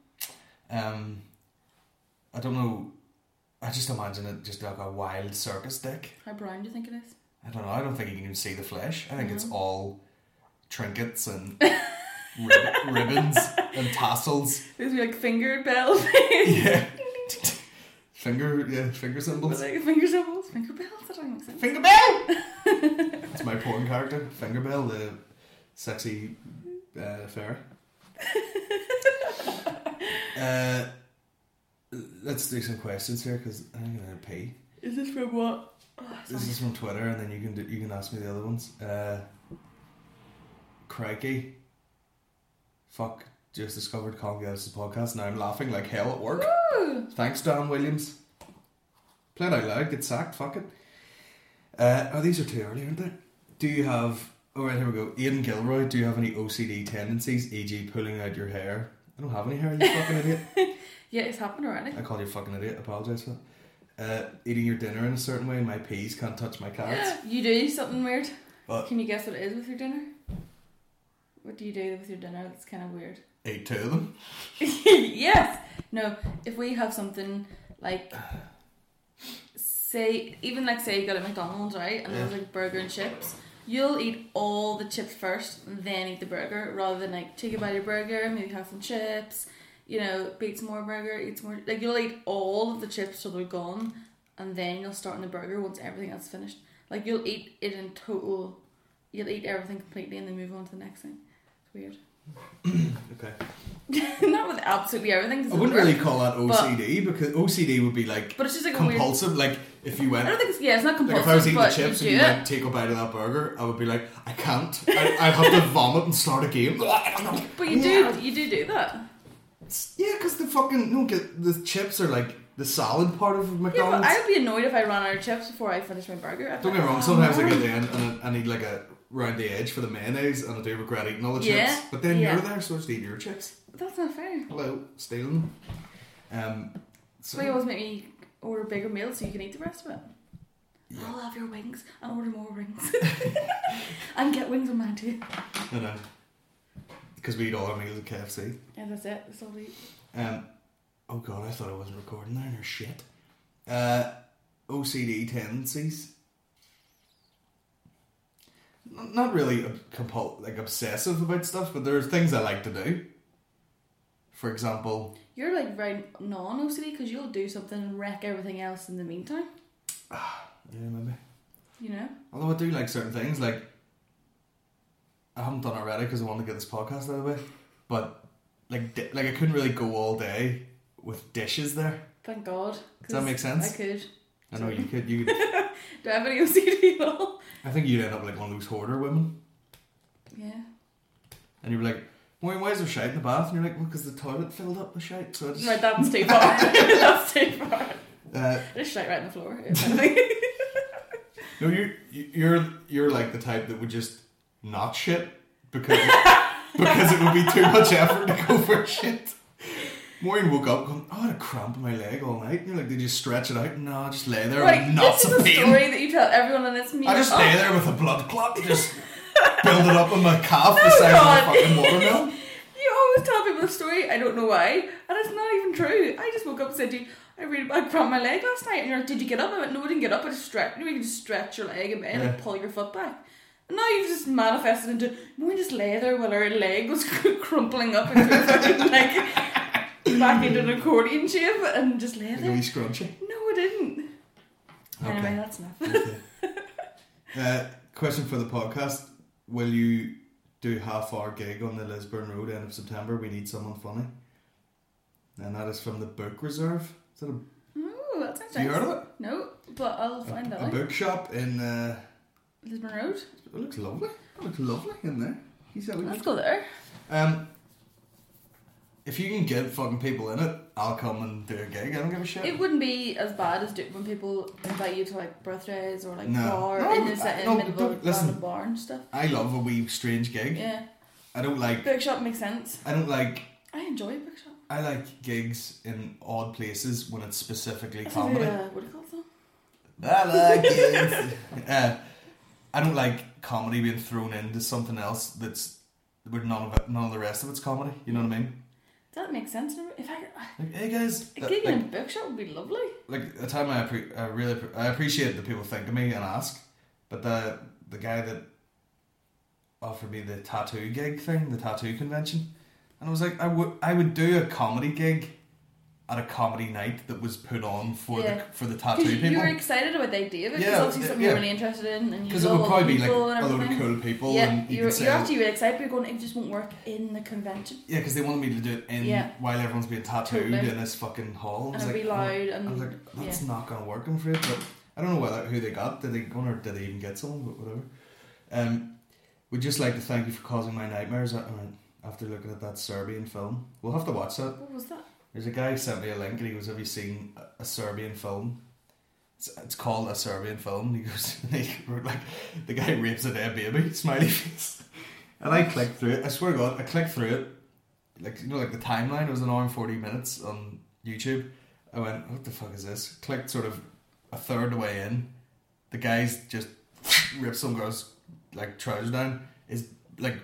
Speaker 4: I don't know. I just imagine it just like a wild circus dick.
Speaker 5: How brown do you think it is?
Speaker 4: I don't know. I don't think you can even see the flesh. I think it's all trinkets and ribbons and tassels.
Speaker 5: There's like finger bell.
Speaker 4: Yeah. Finger symbols.
Speaker 5: Like finger symbols. Finger bells. That doesn't make sense.
Speaker 4: Finger Bell! It's my porn character, Finger Bell, the sexy fairy. Let's do some questions here because I'm gonna pee.
Speaker 5: Is this from what? Oh,
Speaker 4: This is from Twitter, and then you can ask me the other ones. Crikey! Fuck! Just discovered Colin Geddes' podcast. Now I'm laughing like hell at work.
Speaker 5: Woo!
Speaker 4: Thanks, Dan Williams. Play it out loud. Get sacked. Fuck it. These are too early, aren't they? Do you have... Oh, right, here we go. Aidan Gilroy, do you have any OCD tendencies, e.g. pulling out your hair? I don't have any hair, you fucking idiot.
Speaker 5: Yeah, it's happened already.
Speaker 4: I call you a fucking idiot. I apologise for that. Eating your dinner in a certain way and my peas can't touch my carrots.
Speaker 5: You do something weird.
Speaker 4: What?
Speaker 5: Can you guess what it is with your dinner? What do you do with your dinner? It's kind of weird.
Speaker 4: Eat 2 of them.
Speaker 5: Yes. No, if we have something like, say you got a McDonald's, right? And there's like burger and chips. You'll eat all the chips first and then eat the burger, rather than like take a bite of burger, maybe have some chips, beat some more burger, eat some more. Like, you'll eat all of the chips till they're gone, and then you'll start on the burger once everything else is finished. Like, you'll eat it in total. You'll eat everything completely and then move on to the next thing. It's weird.
Speaker 4: Okay.
Speaker 5: Not with absolutely everything.
Speaker 4: I wouldn't really call that OCD, because OCD would be like,
Speaker 5: but it's just like
Speaker 4: compulsive. Like, if you went,
Speaker 5: I don't think it's not compulsive.
Speaker 4: Like, if I was eating
Speaker 5: but
Speaker 4: the chips and
Speaker 5: you
Speaker 4: you went take a bite of that burger, I would be like, I can't. I'd have to vomit and start again.
Speaker 5: But you do that.
Speaker 4: Yeah, because the chips are like the salad part of McDonald's.
Speaker 5: Yeah, but I would be annoyed if I ran out of chips before I finished my burger.
Speaker 4: Don't get me wrong, sometimes I get the end and I need like a round the edge for the mayonnaise, and I do regret eating all the chips. But then you're there, so just eat your chips.
Speaker 5: But that's not fair.
Speaker 4: Hello, stealing.
Speaker 5: So you always make me order bigger meals so you can eat the rest of it. Yeah. I'll have your wings and order more wings. And get wings on mine too.
Speaker 4: I know. Because we eat all our meals at KFC.
Speaker 5: Yeah, that's it. That's all we eat.
Speaker 4: Oh god, I thought I wasn't recording there. No shit. OCD tendencies. Not really obsessive about stuff, but there's things I like to do. For example,
Speaker 5: you're like very non-OCD because you'll do something and wreck everything else in the meantime.
Speaker 4: Yeah, maybe.
Speaker 5: Although
Speaker 4: I do like certain things, like I haven't done it already because I want to get this podcast out of the way. But like I couldn't really go all day with dishes there.
Speaker 5: Thank God.
Speaker 4: Does that make sense?
Speaker 5: I could.
Speaker 4: I know you could.
Speaker 5: Do I have any OCD at all?
Speaker 4: I think you'd end up like one of those hoarder women.
Speaker 5: Yeah.
Speaker 4: And you were like, why is there shite in the bath? And you're like, well, because the toilet filled up with shite. So
Speaker 5: right, that's too far. That's too far. There's shite right on the floor.
Speaker 4: No, you're like the type that would just not shit because it would be too much effort to go for shit. Maureen woke up going, I had a cramp in my leg all night. And you're like, did you stretch it out? No, I just lay there with knots of pain.
Speaker 5: This is a story that you tell everyone, and it's me.
Speaker 4: I just lay there with a blood clot, just build it up in my calf the size of a fucking watermelon.
Speaker 5: You always tell people the story, I don't know why, and it's not even true. I just woke up and said to you, I cramped my leg last night, and you're like, did you get up? I went, no, I didn't get up, I just stretched. You can just stretch your leg in bed and pull your foot back. And now you've just manifested into, we just lay there while her leg was crumpling up into a fucking back into an accordion shape and just lay there.
Speaker 4: Like a wee scrunchie?
Speaker 5: No, I didn't.
Speaker 4: Okay.
Speaker 5: Anyway, that's enough.
Speaker 4: Okay. Question for the podcast. Will you do half-hour gig on the Lisburn Road end of September? We need someone funny. And that is from the Book Reserve. Is that
Speaker 5: Ooh, that sounds nice.
Speaker 4: Have you heard of it?
Speaker 5: No, but I'll find that
Speaker 4: out. A bookshop in...
Speaker 5: Lisburn Road?
Speaker 4: It looks lovely. It looks lovely in there.
Speaker 5: Let's go there.
Speaker 4: If you can get fucking people in it, I'll come and do a gig. I don't give a shit.
Speaker 5: It wouldn't be as bad as when people invite you to like birthdays or like in the middle of a bar and stuff.
Speaker 4: I love a wee strange gig.
Speaker 5: Yeah.
Speaker 4: I don't like...
Speaker 5: Bookshop makes sense.
Speaker 4: I don't like...
Speaker 5: I enjoy a bookshop.
Speaker 4: I like gigs in odd places when it's specifically comedy.
Speaker 5: What do you call it?
Speaker 4: I like gigs. I don't like comedy being thrown into something else that's where none of the rest of it's comedy. You know what I mean?
Speaker 5: That makes sense. If I
Speaker 4: like, hey guys,
Speaker 5: a gig in a bookshop would be lovely.
Speaker 4: Like a time I appreciate that people think of me and ask, but the guy that offered me the tattoo gig thing, the tattoo convention, and I was like, I would do a comedy gig at a comedy night that was put on for the tattoo people.
Speaker 5: You were excited about the idea of it, because obviously something you're really interested in, and
Speaker 4: because it would probably be like a load of cool people.
Speaker 5: Yeah,
Speaker 4: and
Speaker 5: you're actually really excited, but you're going, it just won't work in the convention. Yeah,
Speaker 4: because they wanted me to do it while everyone's being tattooed in this fucking hall.
Speaker 5: And it'd be loud. And
Speaker 4: I was like, that's not going to work, I'm afraid. But I don't know who they got. Did they go or did they even get someone? But whatever. We'd just like to thank you for causing my nightmares. After looking at that Serbian film, we'll have to watch that.
Speaker 5: What was that?
Speaker 4: There's a guy who sent me a link and he goes, have you seen a Serbian film? It's called A Serbian Film. He goes, like, the guy rapes a dead baby, smiley face. And I clicked through it. I swear to God, I clicked through it. Like, you know, like the timeline, it was an hour and 40 minutes on YouTube. I went, what the fuck is this? Clicked sort of a third of the way in. The guy's just ripped some girl's, like, trousers down. Is, like,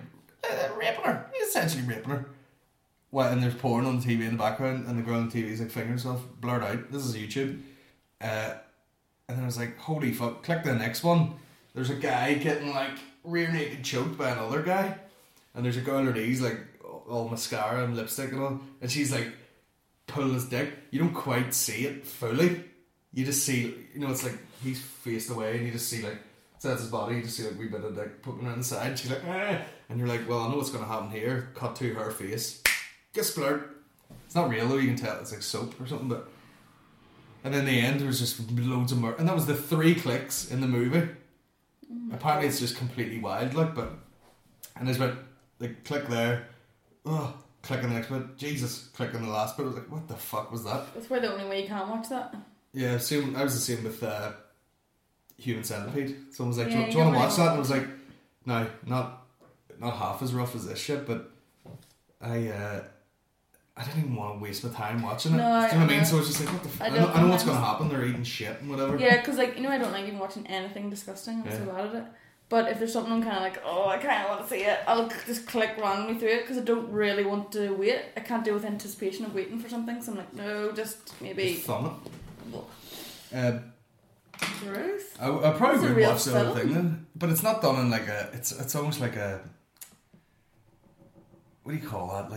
Speaker 4: raping her. He's essentially raping her. Well, and there's porn on the TV in the background, and the girl on the TV is like fingering herself, blurred out. This is YouTube. And then I was like, holy fuck, click the next one. There's a guy getting like rear naked choked by another guy, and there's a girl on her knees like all mascara and lipstick and all, and she's like pulling his dick. You don't quite see it fully. You just see, it's like he's faced away, and you just see like, so that's his body, you just see like a wee bit of dick poking around the side. She's like, ah. And you're like, well, I know what's going to happen here. Cut to her face. Gets blurred. It's not real though, you can tell it's like soap or something, but. And in the end, there was just loads of murder. And that was the 3 clicks in the movie. Apparently, it's just completely wild, like, but. And there's about, like, click there. Oh, click on the next bit. Jesus, click on the last bit. I was like, what the fuck was that?
Speaker 5: That's probably the only way you can watch that.
Speaker 4: Yeah, I was the same with Human Centipede. Someone was like,
Speaker 5: Yeah,
Speaker 4: do you want to watch that? And I was like, no, not half as rough as this shit, but I didn't even want to waste my time watching it.
Speaker 5: No,
Speaker 4: do you know what I mean?
Speaker 5: know.
Speaker 4: So I was just like, what the fuck?
Speaker 5: I
Speaker 4: I know what's going to happen. They're eating shit and whatever.
Speaker 5: Yeah, because like, I don't like even watching anything disgusting. I'm so bad at it. But if there's something I'm kind of like, oh, I kind of want to see it, I'll just click randomly through it because I don't really want to wait. I can't deal with anticipation of waiting for something. So I'm like, no, just maybe.
Speaker 4: Just thumb it.
Speaker 5: Gross.
Speaker 4: I probably
Speaker 5: It's a
Speaker 4: would
Speaker 5: real
Speaker 4: watch the whole
Speaker 5: film.
Speaker 4: thing then, but it's not done in like a. It's almost like a. What do you call that?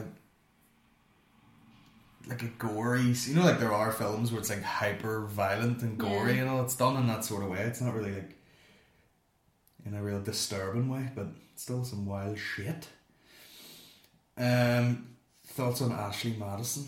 Speaker 4: Like a gory. Like there are films where it's like hyper violent and gory and all. It's done in that sort of way. It's not really like in a real disturbing way, but still some wild shit. Thoughts on Ashley Madison?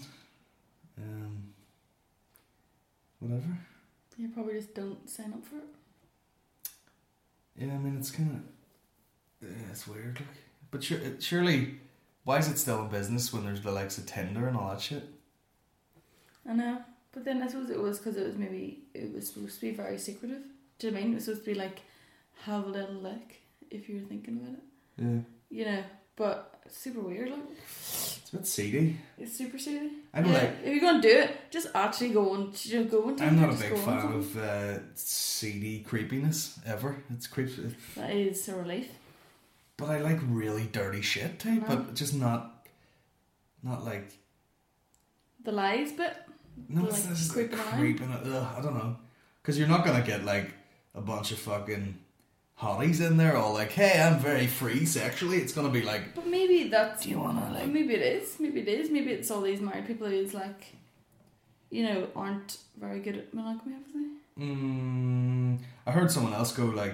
Speaker 4: Whatever.
Speaker 5: You probably just don't sign up for it.
Speaker 4: Yeah, I mean, it's kind of... it's weird, like. But surely, why is it still in business when there's the likes of Tinder and all that shit?
Speaker 5: I know. But then I suppose it was because it was supposed to be very secretive. Do you know what I mean? It was supposed to be like, have a little look if you were thinking about it.
Speaker 4: Yeah.
Speaker 5: But it's super weird, like.
Speaker 4: It's a bit seedy.
Speaker 5: It's super seedy.
Speaker 4: I don't like...
Speaker 5: If you're going to do it, just actually go and go and
Speaker 4: I'm not a
Speaker 5: just
Speaker 4: big
Speaker 5: go on
Speaker 4: fan
Speaker 5: something.
Speaker 4: of seedy creepiness, ever. It's creeps...
Speaker 5: That is a relief.
Speaker 4: But I like really dirty shit too, but just not like...
Speaker 5: The lies bit?
Speaker 4: No,
Speaker 5: Like
Speaker 4: it's just
Speaker 5: creeping around?
Speaker 4: creeping. I don't know. Because you're not going to get like a bunch of fucking hotties in there all like, hey, I'm very free sexually. It's going to be like...
Speaker 5: But maybe that's...
Speaker 4: Do you want to like...
Speaker 5: Maybe it is. Maybe it's all these married people who's like, aren't very good at monogamy, obviously.
Speaker 4: I heard someone else go like,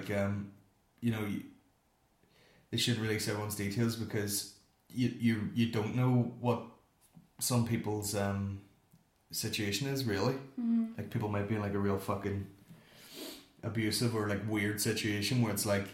Speaker 4: they should release everyone's details because you don't know what some people's situation is really. Like people might be in like a real fucking abusive or like weird situation where it's like,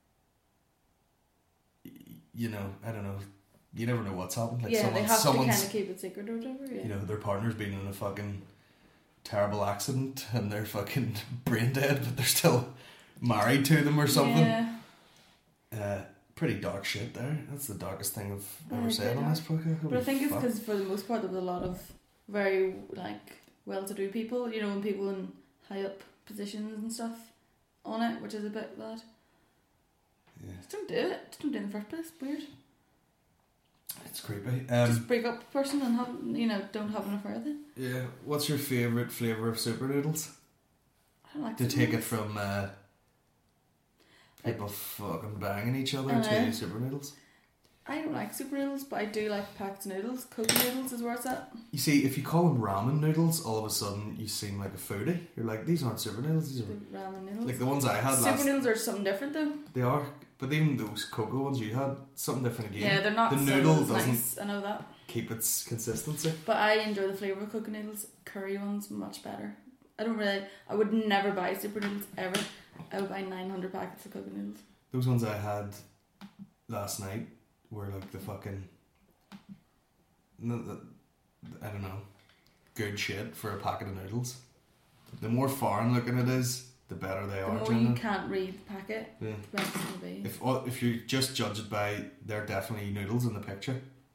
Speaker 4: I don't know, you never know what's happened. Like
Speaker 5: They have to
Speaker 4: someone's
Speaker 5: kind of keep it secret or whatever. Yeah.
Speaker 4: their partner's been in a fucking terrible accident and they're fucking brain dead, but they're still married to them or something.
Speaker 5: Yeah.
Speaker 4: Pretty dark shit there. That's the darkest thing I've ever
Speaker 5: Okay,
Speaker 4: said on
Speaker 5: dark.
Speaker 4: this podcast.
Speaker 5: But I think it's because for the most part there was a lot of very like well-to-do people, and people in high up positions and stuff on it, which is a bit bad.
Speaker 4: Yeah.
Speaker 5: Just don't do it. Just don't do it in the first place. Weird.
Speaker 4: It's creepy.
Speaker 5: Just break up a person and have, don't have an affair then.
Speaker 4: Yeah. What's your favourite flavour of super noodles?
Speaker 5: I don't like
Speaker 4: To
Speaker 5: super
Speaker 4: take it
Speaker 5: noodles.
Speaker 4: from people fucking banging each other
Speaker 5: I
Speaker 4: to
Speaker 5: know.
Speaker 4: super noodles.
Speaker 5: I don't like super noodles, but I do like packed noodles. Coke noodles is where it's at.
Speaker 4: You see, if you call them ramen noodles, all of a sudden you seem like a foodie. You're like, these aren't super noodles. These
Speaker 5: The
Speaker 4: are
Speaker 5: ramen noodles.
Speaker 4: like the ones I had
Speaker 5: super
Speaker 4: last.
Speaker 5: noodles are something different though.
Speaker 4: They are, but even those cocoa ones you had, something different again.
Speaker 5: Yeah, they're not
Speaker 4: The
Speaker 5: so
Speaker 4: noodle doesn't
Speaker 5: nice. I know that.
Speaker 4: keep its consistency.
Speaker 5: But I enjoy the flavour of coconut noodles. Curry ones much better. I would never buy super noodles ever. I would buy 900 packets of coconut noodles.
Speaker 4: Those ones I had last night were like the fucking, I don't know, good shit for a packet of noodles. The more foreign looking it is, the better they
Speaker 5: The
Speaker 4: are.
Speaker 5: more
Speaker 4: generally.
Speaker 5: you can't read the packet,
Speaker 4: Yeah.
Speaker 5: the better it's going to be.
Speaker 4: If you just judge it by they're definitely noodles in the picture,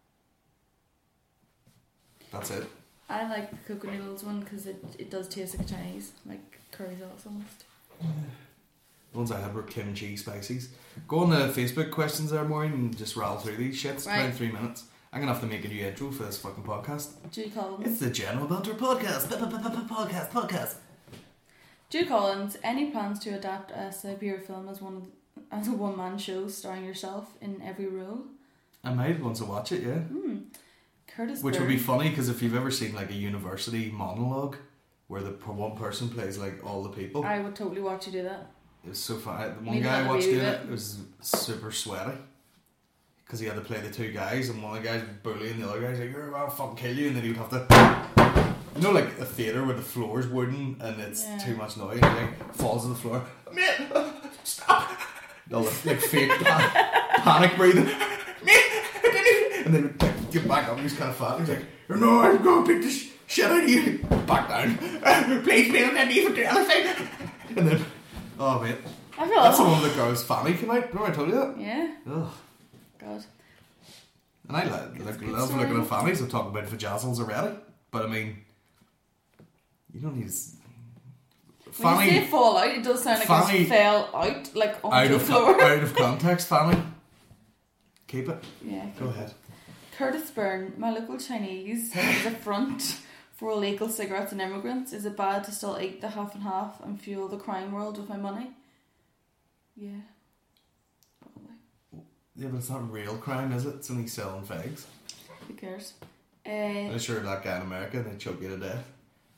Speaker 4: that's it.
Speaker 5: I like the coconut noodles one because it does taste like Chinese, like curry sauce almost.
Speaker 4: The ones I had were kimchi spices. Go on the Facebook questions there, Maureen, and just rattle through these shits.
Speaker 5: Right.
Speaker 4: 23 minutes. I'm going to have to make a new intro for this fucking podcast.
Speaker 5: Jude Collins.
Speaker 4: It's the General Banter Podcast. Podcast.
Speaker 5: Jude Collins, any plans to adapt a Siberia film as a one-man show starring yourself in every role?
Speaker 4: I might once I watch it, yeah.
Speaker 5: Curtis
Speaker 4: Which would be
Speaker 5: Byrne.
Speaker 4: funny, because if you've ever seen like a university monologue where the one person plays like all the people,
Speaker 5: I would totally watch you do that.
Speaker 4: it was so funny. The
Speaker 5: You
Speaker 4: one guy I
Speaker 5: had to
Speaker 4: watched
Speaker 5: be
Speaker 4: doing
Speaker 5: with
Speaker 4: it was super sweaty. Because he had to play the two guys, and one of the guys was bullying the other guy. He's like, "You're about to fucking kill you," and then he would have to, you know, like a theatre where the floor is wooden and it's too much noise, and he like falls to the floor. Mate, stop! All the like fake panic breathing. Mate, and then like, get back up. He's kind of fat. He's like, "No, I'm going to beat the shit out of you." Back down. Please, mate, I'm not even do anything. And then, oh mate,
Speaker 5: I feel
Speaker 4: that's the
Speaker 5: like
Speaker 4: one that girl's Fanny came out. Remember I told you that?
Speaker 5: yeah.
Speaker 4: Ugh.
Speaker 5: God.
Speaker 4: And I
Speaker 5: good
Speaker 4: love
Speaker 5: story.
Speaker 4: looking at families that talk about vajazzles already. But I mean, you don't need
Speaker 5: When you say
Speaker 4: Fanny
Speaker 5: fall out, it does sound like
Speaker 4: Fanny-
Speaker 5: it fell out, like onto the floor.
Speaker 4: out of context, Fanny. Keep it.
Speaker 5: Yeah.
Speaker 4: Go ahead.
Speaker 5: Curtis Byrne, my local Chinese, is a front for illegal cigarettes and immigrants. Is it bad to still eat the half and half and fuel the crime world with my money? Yeah. Probably.
Speaker 4: Yeah, but it's not real crime, is it? It's only selling fags.
Speaker 5: Who cares?
Speaker 4: I'm sure that guy in America, they choke you to death.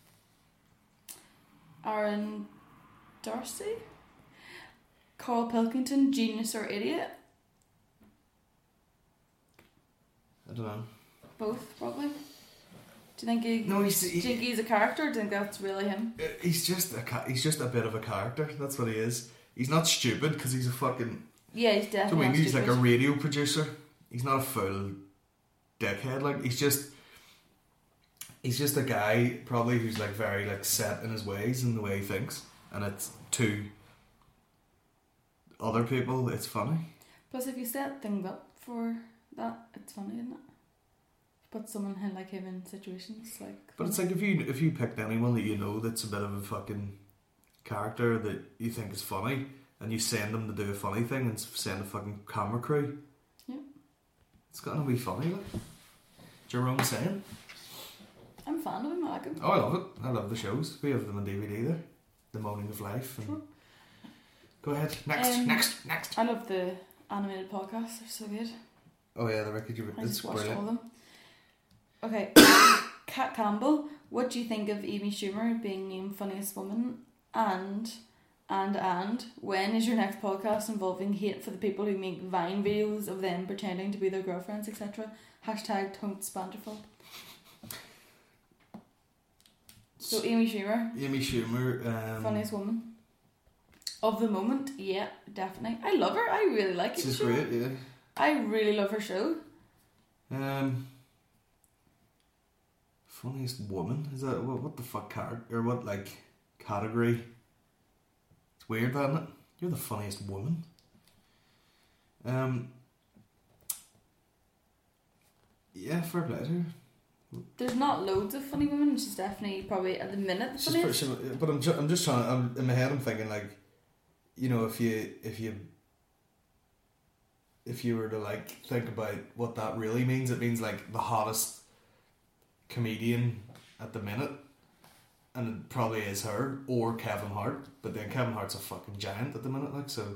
Speaker 5: Aaron Darcy? Carl Pilkington, genius or idiot?
Speaker 4: I don't know.
Speaker 5: Both, probably. Do you think
Speaker 4: No,
Speaker 5: do you think he's a character, or do you think that's really him?
Speaker 4: He's just a bit of a character. That's what he is. He's not stupid because he's a fucking.
Speaker 5: Yeah, he's
Speaker 4: Do you
Speaker 5: definitely
Speaker 4: mean
Speaker 5: not
Speaker 4: he's like a
Speaker 5: stupid.
Speaker 4: radio producer? He's not a full dickhead. Like he's just a guy probably who's like very like set in his ways and the way he thinks, and it's to other people it's funny.
Speaker 5: Plus, if you set things up for that, it's funny, isn't it? Put someone like him in situations like.
Speaker 4: But it's like if you picked anyone that you know that's a bit of a fucking character that you think is funny, and you send them to do a funny thing and send a fucking camera crew.
Speaker 5: Yeah.
Speaker 4: It's gonna be funny, like. Jerome saying.
Speaker 5: I'm a fan of him. I like him.
Speaker 4: Oh, I love it. I love the shows. We have them on DVD there. The Moaning of Life. And go ahead. Next.
Speaker 5: I love the animated podcasts. They're so good.
Speaker 4: Oh yeah, the Ricky Gervais.
Speaker 5: I
Speaker 4: It's
Speaker 5: just watched all of
Speaker 4: brilliant.
Speaker 5: them. Okay. Kat Campbell, what do you think of Amy Schumer being named funniest woman? And when is your next podcast involving hate for the people who make Vine videos of them pretending to be their girlfriends, etc.? #Don't Spanderful. So Amy Schumer,
Speaker 4: Um,
Speaker 5: funniest woman of the moment. Yeah, definitely. I love her. I really like it.
Speaker 4: She's great, yeah.
Speaker 5: I really love her show.
Speaker 4: Funniest woman? Is that what the fuck or what like category? It's weird, isn't it? You're the funniest woman. Yeah, fair play to her.
Speaker 5: There's not loads of funny women. She's definitely probably at the minute the
Speaker 4: She's
Speaker 5: funniest.
Speaker 4: pretty, but I'm just trying. In my head, I'm thinking like, you know, if you were to like think about what that really means, it means like the hottest comedian at the minute, and it probably is her or Kevin Hart. But then Kevin Hart's a fucking giant at the minute, like so.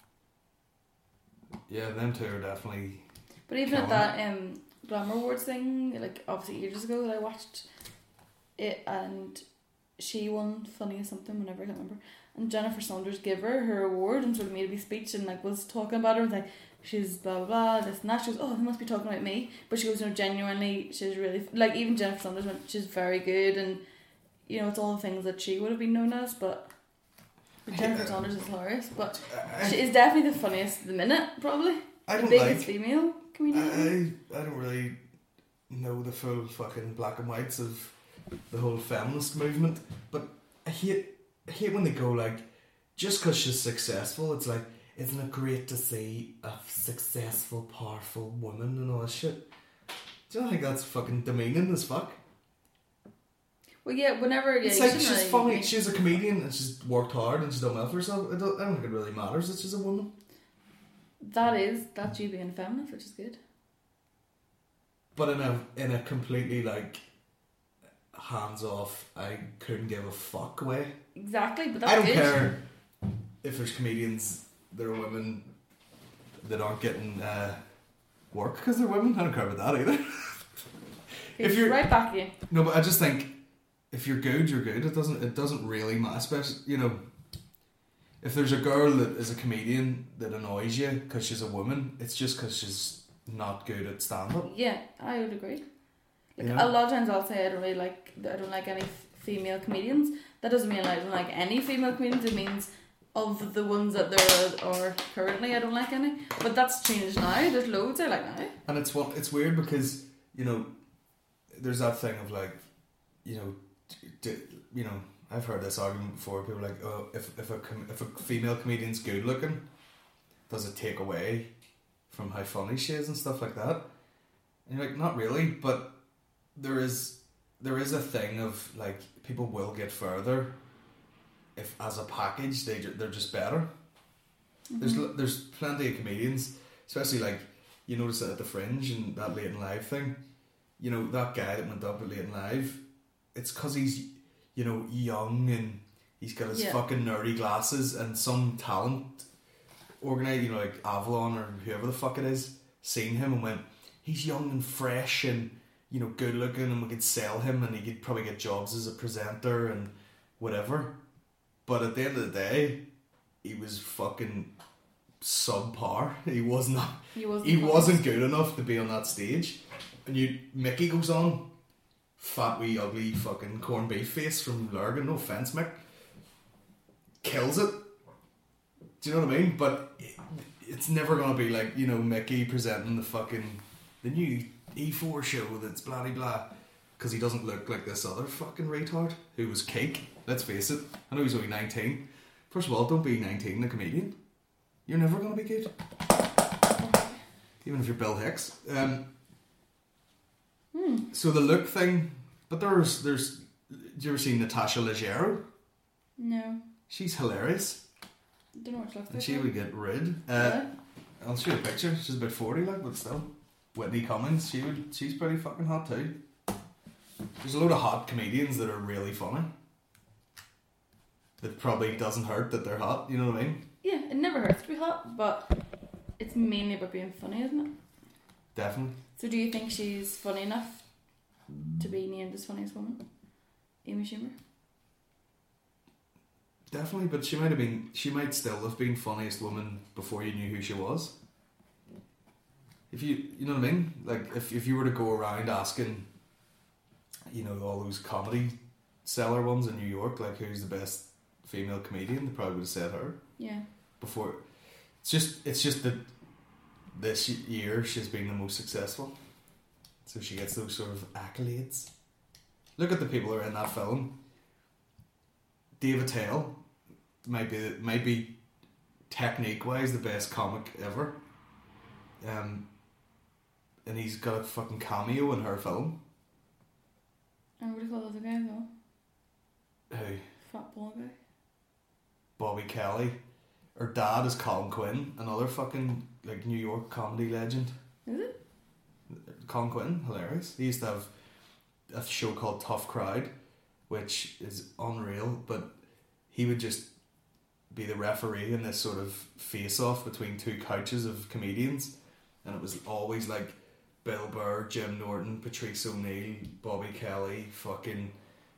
Speaker 4: Yeah, them two are definitely.
Speaker 5: But even at that Glamour Awards thing, like obviously ages ago, that I watched it, and she won funniest something whenever I can't remember. And Jennifer Saunders gave her award and sort of made a big speech and like was talking about her and was like, she's blah blah blah this and that. She goes, oh, they must be talking about me. But she goes, no, genuinely, she's really like even Jennifer Saunders went, she's very good, and you know it's all the things that she would have been known as. But Jennifer Saunders is hilarious. But she is definitely the funniest at the minute, probably.
Speaker 4: I
Speaker 5: The
Speaker 4: don't
Speaker 5: biggest
Speaker 4: like.
Speaker 5: female comedian.
Speaker 4: I don't really know the full fucking black and whites of the whole feminist movement, but I hate when they go like, just because she's successful, it's like, isn't it great to see a successful, powerful woman and all that shit? Do you not think that's fucking demeaning as fuck?
Speaker 5: Well, yeah, whenever... Yeah,
Speaker 4: It's
Speaker 5: you
Speaker 4: like
Speaker 5: shouldn't
Speaker 4: she's
Speaker 5: really
Speaker 4: funny.
Speaker 5: make-
Speaker 4: She's a comedian and she's worked hard and she's done well for herself. I don't think it really matters that she's a woman.
Speaker 5: That's you being feminist, which is good.
Speaker 4: But in a completely like hands off, I couldn't give a fuck way.
Speaker 5: Exactly, but that's
Speaker 4: I don't
Speaker 5: good.
Speaker 4: care if there's comedians that are women that aren't getting work because they're women. I don't care about that either.
Speaker 5: If you're right back again.
Speaker 4: No, but I just think if you're good, you're good. It doesn't really matter. Especially, if there's a girl that is a comedian that annoys you because she's a woman, it's just because she's not good at stand up.
Speaker 5: Yeah, I would agree. Like
Speaker 4: Yeah.
Speaker 5: a lot of times I'll say I don't like any female comedians. That doesn't mean I don't like any female comedians. It means of the ones that there are currently, I don't like any. But that's changed now. There's loads I like now.
Speaker 4: And it's weird because there's that thing of like I've heard this argument before. People are like, oh, if a female comedian's good looking, does it take away from how funny she is and stuff like that? And you're like, not really, but there is a thing of like people will get further if as a package they're just better. Mm-hmm. There's plenty of comedians, especially like you notice it at the Fringe and that Late and Live thing. That guy that went up at Late and Live, it's because he's young and he's got his fucking nerdy glasses, and some talent organizer, like Avalon or whoever the fuck it is, seen him and went, he's young and fresh and good looking, and we could sell him and he could probably get jobs as a presenter and whatever. But at the end of the day, he was fucking subpar. He wasn't good enough to be on that stage. And Mickey goes on, fat wee ugly fucking corned beef face from Lurgan, no offence Mick, kills it. Do you know what I mean? But it's never gonna be like Mickey presenting the new E4 show that's blah blah blah, because he doesn't look like this other fucking retard who was cake. Let's face it. I know he's only 19. First of all, don't be 19 a comedian. You're never gonna be good, even if you're Bill Hicks. So the look thing, but there's. Do you ever see Natasha Leggero?
Speaker 5: No.
Speaker 4: She's hilarious.
Speaker 5: Don't know what she looks
Speaker 4: And
Speaker 5: like.
Speaker 4: she would get rid. I'll show you a picture. She's about 40, like, but still. Whitney Cummings, she's pretty fucking hot too. There's a load of hot comedians that are really funny. That probably doesn't hurt that they're hot. You know what I mean?
Speaker 5: Yeah, it never hurts to be hot, but it's mainly about being funny, isn't it?
Speaker 4: Definitely.
Speaker 5: So do you think she's funny enough to be named as funniest woman? Amy Schumer?
Speaker 4: Definitely, but she might still have been funniest woman before you knew who she was. If you know what I mean? Like, if you were to go around asking, all those comedy seller ones in New York, like, who's the best female comedian, they probably would have said her.
Speaker 5: Yeah.
Speaker 4: Before, it's just that this year she's been the most successful, so she gets those sort of accolades. Look at the people who are in that film. Dave Attell might be technique wise the best comic ever. And he's got a fucking cameo in her film.
Speaker 5: And what do you call the other guy though?
Speaker 4: Who?
Speaker 5: Fat ball guy.
Speaker 4: Bobby Kelly. Her dad is Colin Quinn, another fucking like New York comedy legend.
Speaker 5: Is it?
Speaker 4: Colin Quinn, hilarious. He used to have a show called Tough Crowd, which is unreal, but he would just be the referee in this sort of face-off between two couches of comedians, and it was always like Bill Burr, Jim Norton, Patrice O'Neill, Bobby Kelly, fucking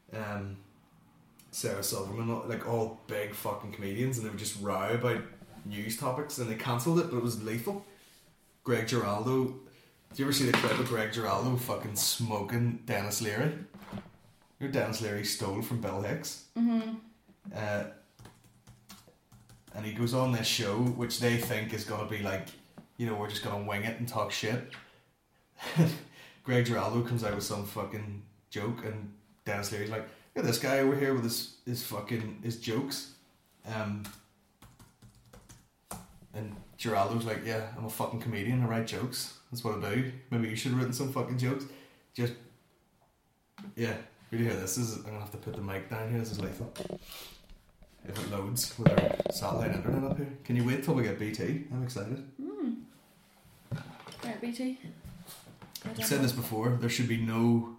Speaker 4: Sarah Silverman, like all big fucking comedians, and they would just row about news topics, and they cancelled it, but it was lethal. Greg Giraldo, did you ever see the clip of Greg Giraldo fucking smoking Dennis Leary? You know Dennis Leary stole from Bill Hicks? Mm-hmm. And he goes on this show, which they think is going to be like, we're just going to wing it and talk shit. Greg Giraldo comes out with some fucking joke, and Dennis Leary's like, look at this guy over here with his jokes. And Giraldo's like, yeah, I'm a fucking comedian, I write jokes. That's what I do. Maybe you should have written some fucking jokes. Just, yeah. Will you hear this? I'm going to have to put the mic down here. This is lethal. If it loads with our satellite internet up here. Can you wait till we get BT? I'm excited.
Speaker 5: Right, BT.
Speaker 4: I've said this before. There should be no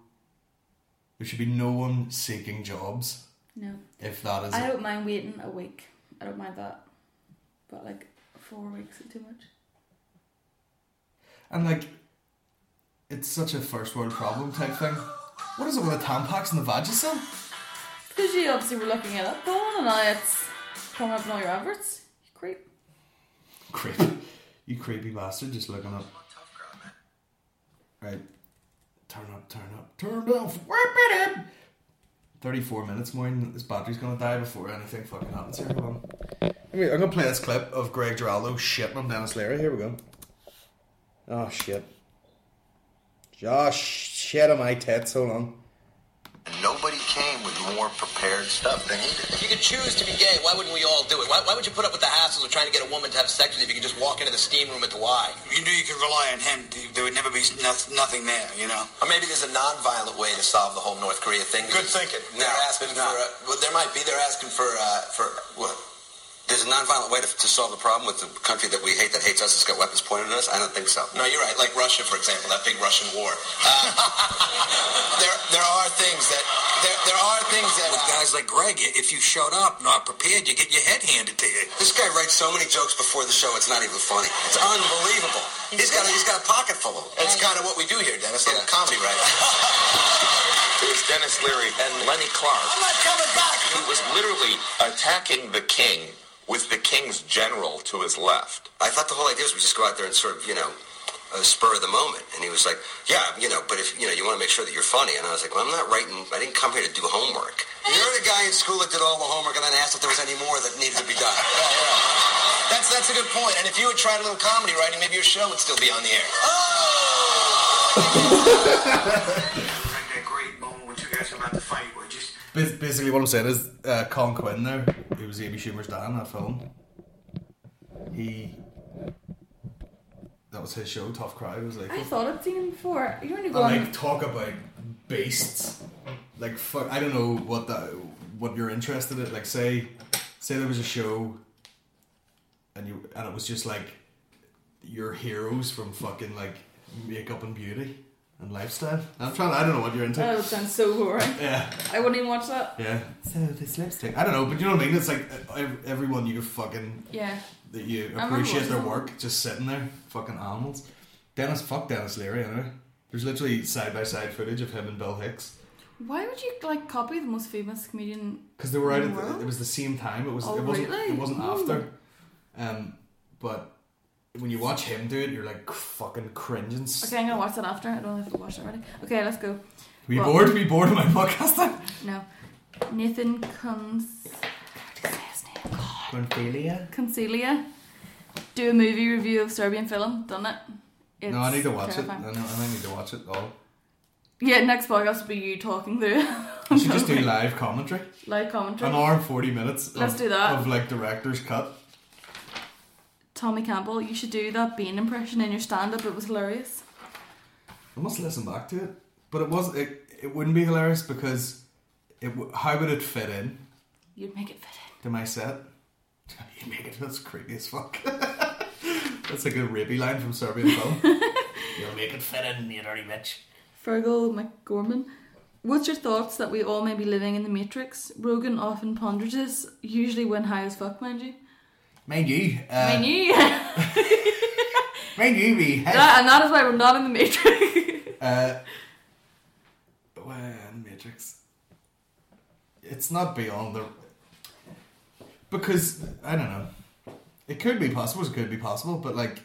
Speaker 4: one seeking jobs.
Speaker 5: No.
Speaker 4: If that is
Speaker 5: I don't mind waiting a week. I don't mind that. But like 4 weeks is too much.
Speaker 4: And like, it's such a first world problem type thing. What is it with the Tampax and the Vagisil?
Speaker 5: Because you obviously were looking it up, Colin, and now it's coming up in all your adverts. You creep.
Speaker 4: Creep. You creepy bastard, just looking up. Right. Turn down. 34 minutes more and this battery's gonna die before anything fucking happens here. Hold on. Anyway, I'm gonna play this clip of Greg Giraldo shitting on Dennis Leary. Here we go. Oh shit. Josh, shit on my tits, hold on.
Speaker 6: Nobody came with more prepared stuff than he did.
Speaker 7: If you could choose to be gay, why wouldn't we all do it? Why would you put up with the hassles of trying to get a woman to have sex with you if you could just walk into the steam room at the Y?
Speaker 8: You knew you could rely on him. There would never be nothing there, you know?
Speaker 7: Or maybe there's a non-violent way to solve the whole North Korea thing.
Speaker 8: Good thinking.
Speaker 7: They're asking for... well, there might be. They're asking for what?
Speaker 6: There's a nonviolent way to solve the problem with the country that we hate that hates us that's got weapons pointed at us? I don't think so.
Speaker 7: No, you're right. Like Russia, for example, that big Russian war. There are things that... There are things that...
Speaker 8: With guys like Greg, if you showed up not prepared, you get your head handed to you.
Speaker 6: This guy writes so many jokes before the show, it's not even funny. It's unbelievable. He's got a pocket full of them.
Speaker 7: That's kind of what we do here, Dennis. Like comedy, right?
Speaker 9: It was Dennis Leary and Lenny Clark.
Speaker 7: I'm not coming back!
Speaker 9: He was literally attacking the king with the king's general to his left.
Speaker 6: I thought the whole idea was we just go out there and sort of, spur of the moment. And he was like, yeah, but if, you want to make sure that you're funny. And I was like, well, I didn't come here to do homework. You're the guy in school that did all the homework and then asked if there was any more that needed to be done.
Speaker 7: That's a good point. And if you had tried a little comedy writing, maybe your show would still be on the air.
Speaker 8: That great moment when you guys are about to fight, where just...
Speaker 4: Basically what I'm saying is Colin Quinn there, who was Amy Schumer's dad in that film, that was his show, Tough Crowd. Was like,
Speaker 5: I thought I'd seen him before. You're only going...
Speaker 4: like, talk about beasts. Like, fuck, I don't know what you're interested in. Like, say there was a show and it was just like your heroes from fucking like Makeup and Beauty and Lifestyle. I don't know what you're into.
Speaker 5: That sounds so boring.
Speaker 4: Yeah.
Speaker 5: I wouldn't even watch that.
Speaker 4: Yeah. So this lipstick. I don't know, but you know what I mean? It's like everyone you fucking...
Speaker 5: Yeah.
Speaker 4: That you appreciate their work, just sitting there, fucking animals. Fuck Dennis Leary anyway. There's literally side-by-side footage of him and Bill Hicks.
Speaker 5: Why would you copy the most famous comedian?
Speaker 4: Because they were out
Speaker 5: in
Speaker 4: at
Speaker 5: the world?
Speaker 4: it was the same time. It wasn't
Speaker 5: Ooh.
Speaker 4: after. But when you watch him do it, you're like fucking cringing.
Speaker 5: Okay, I'm gonna watch that after. I don't know if I've watched it already. Okay, let's go.
Speaker 4: Were you bored? Were you bored of my podcast then?
Speaker 5: No. Nathan Concelia. Do a movie review of Serbian film. Done it.
Speaker 4: No, I need to watch
Speaker 5: terrifying.
Speaker 4: it. I need to watch it all.
Speaker 5: Yeah, next podcast will be you talking through it.
Speaker 4: We should just do live commentary.
Speaker 5: Live commentary.
Speaker 4: An hour and 40 minutes.
Speaker 5: Let's do that.
Speaker 4: Of like director's cut.
Speaker 5: Tommy Campbell, you should do that Bean impression in your stand-up. It was hilarious.
Speaker 4: I must listen back to it, but it wouldn't be hilarious because how would it fit in?
Speaker 5: You'd make it fit in
Speaker 4: to my set. You'd make it. That's creepy as fuck. That's like a rapey line from Serbian film. You'll make it fit in, you dirty bitch.
Speaker 5: Fergal McGorman, what's your thoughts that we all may be living in the Matrix? Rogan often ponders this, usually when high as fuck, mind you.
Speaker 4: Mind you.
Speaker 5: Mind you.
Speaker 4: Mind you, me.
Speaker 5: And that is why we're not in the Matrix.
Speaker 4: Well, the Matrix. It's not beyond the... Because, I don't know. It could be possible, but like...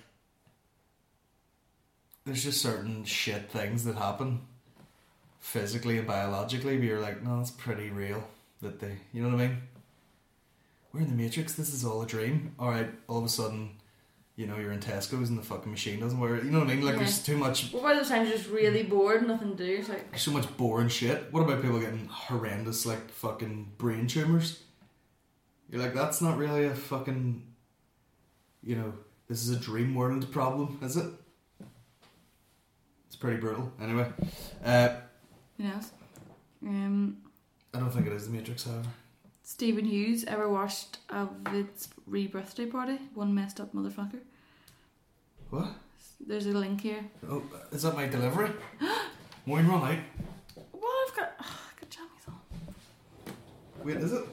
Speaker 4: There's just certain shit things that happen physically and biologically where you're like, no, that's pretty real. That they... You know what I mean? We're in the Matrix, this is all a dream. Alright, all of a sudden... you're in Tesco's and the fucking machine doesn't work. You know what I mean? Like, there's too much...
Speaker 5: What about the times you're just really bored, nothing to do? It's like...
Speaker 4: So much boring shit. What about people getting horrendous, like, fucking brain tumours? You're like, that's not really a fucking... this is a dream world problem, is it? It's pretty brutal. Anyway.
Speaker 5: Who knows?
Speaker 4: I don't think it is The Matrix, however.
Speaker 5: Stephen Hughes ever watched Avid's re-birthday party? One messed up motherfucker.
Speaker 4: What?
Speaker 5: There's a link here.
Speaker 4: Oh, is that my delivery? Morning run out.
Speaker 5: What? I've got jammies on.
Speaker 4: Wait, is it?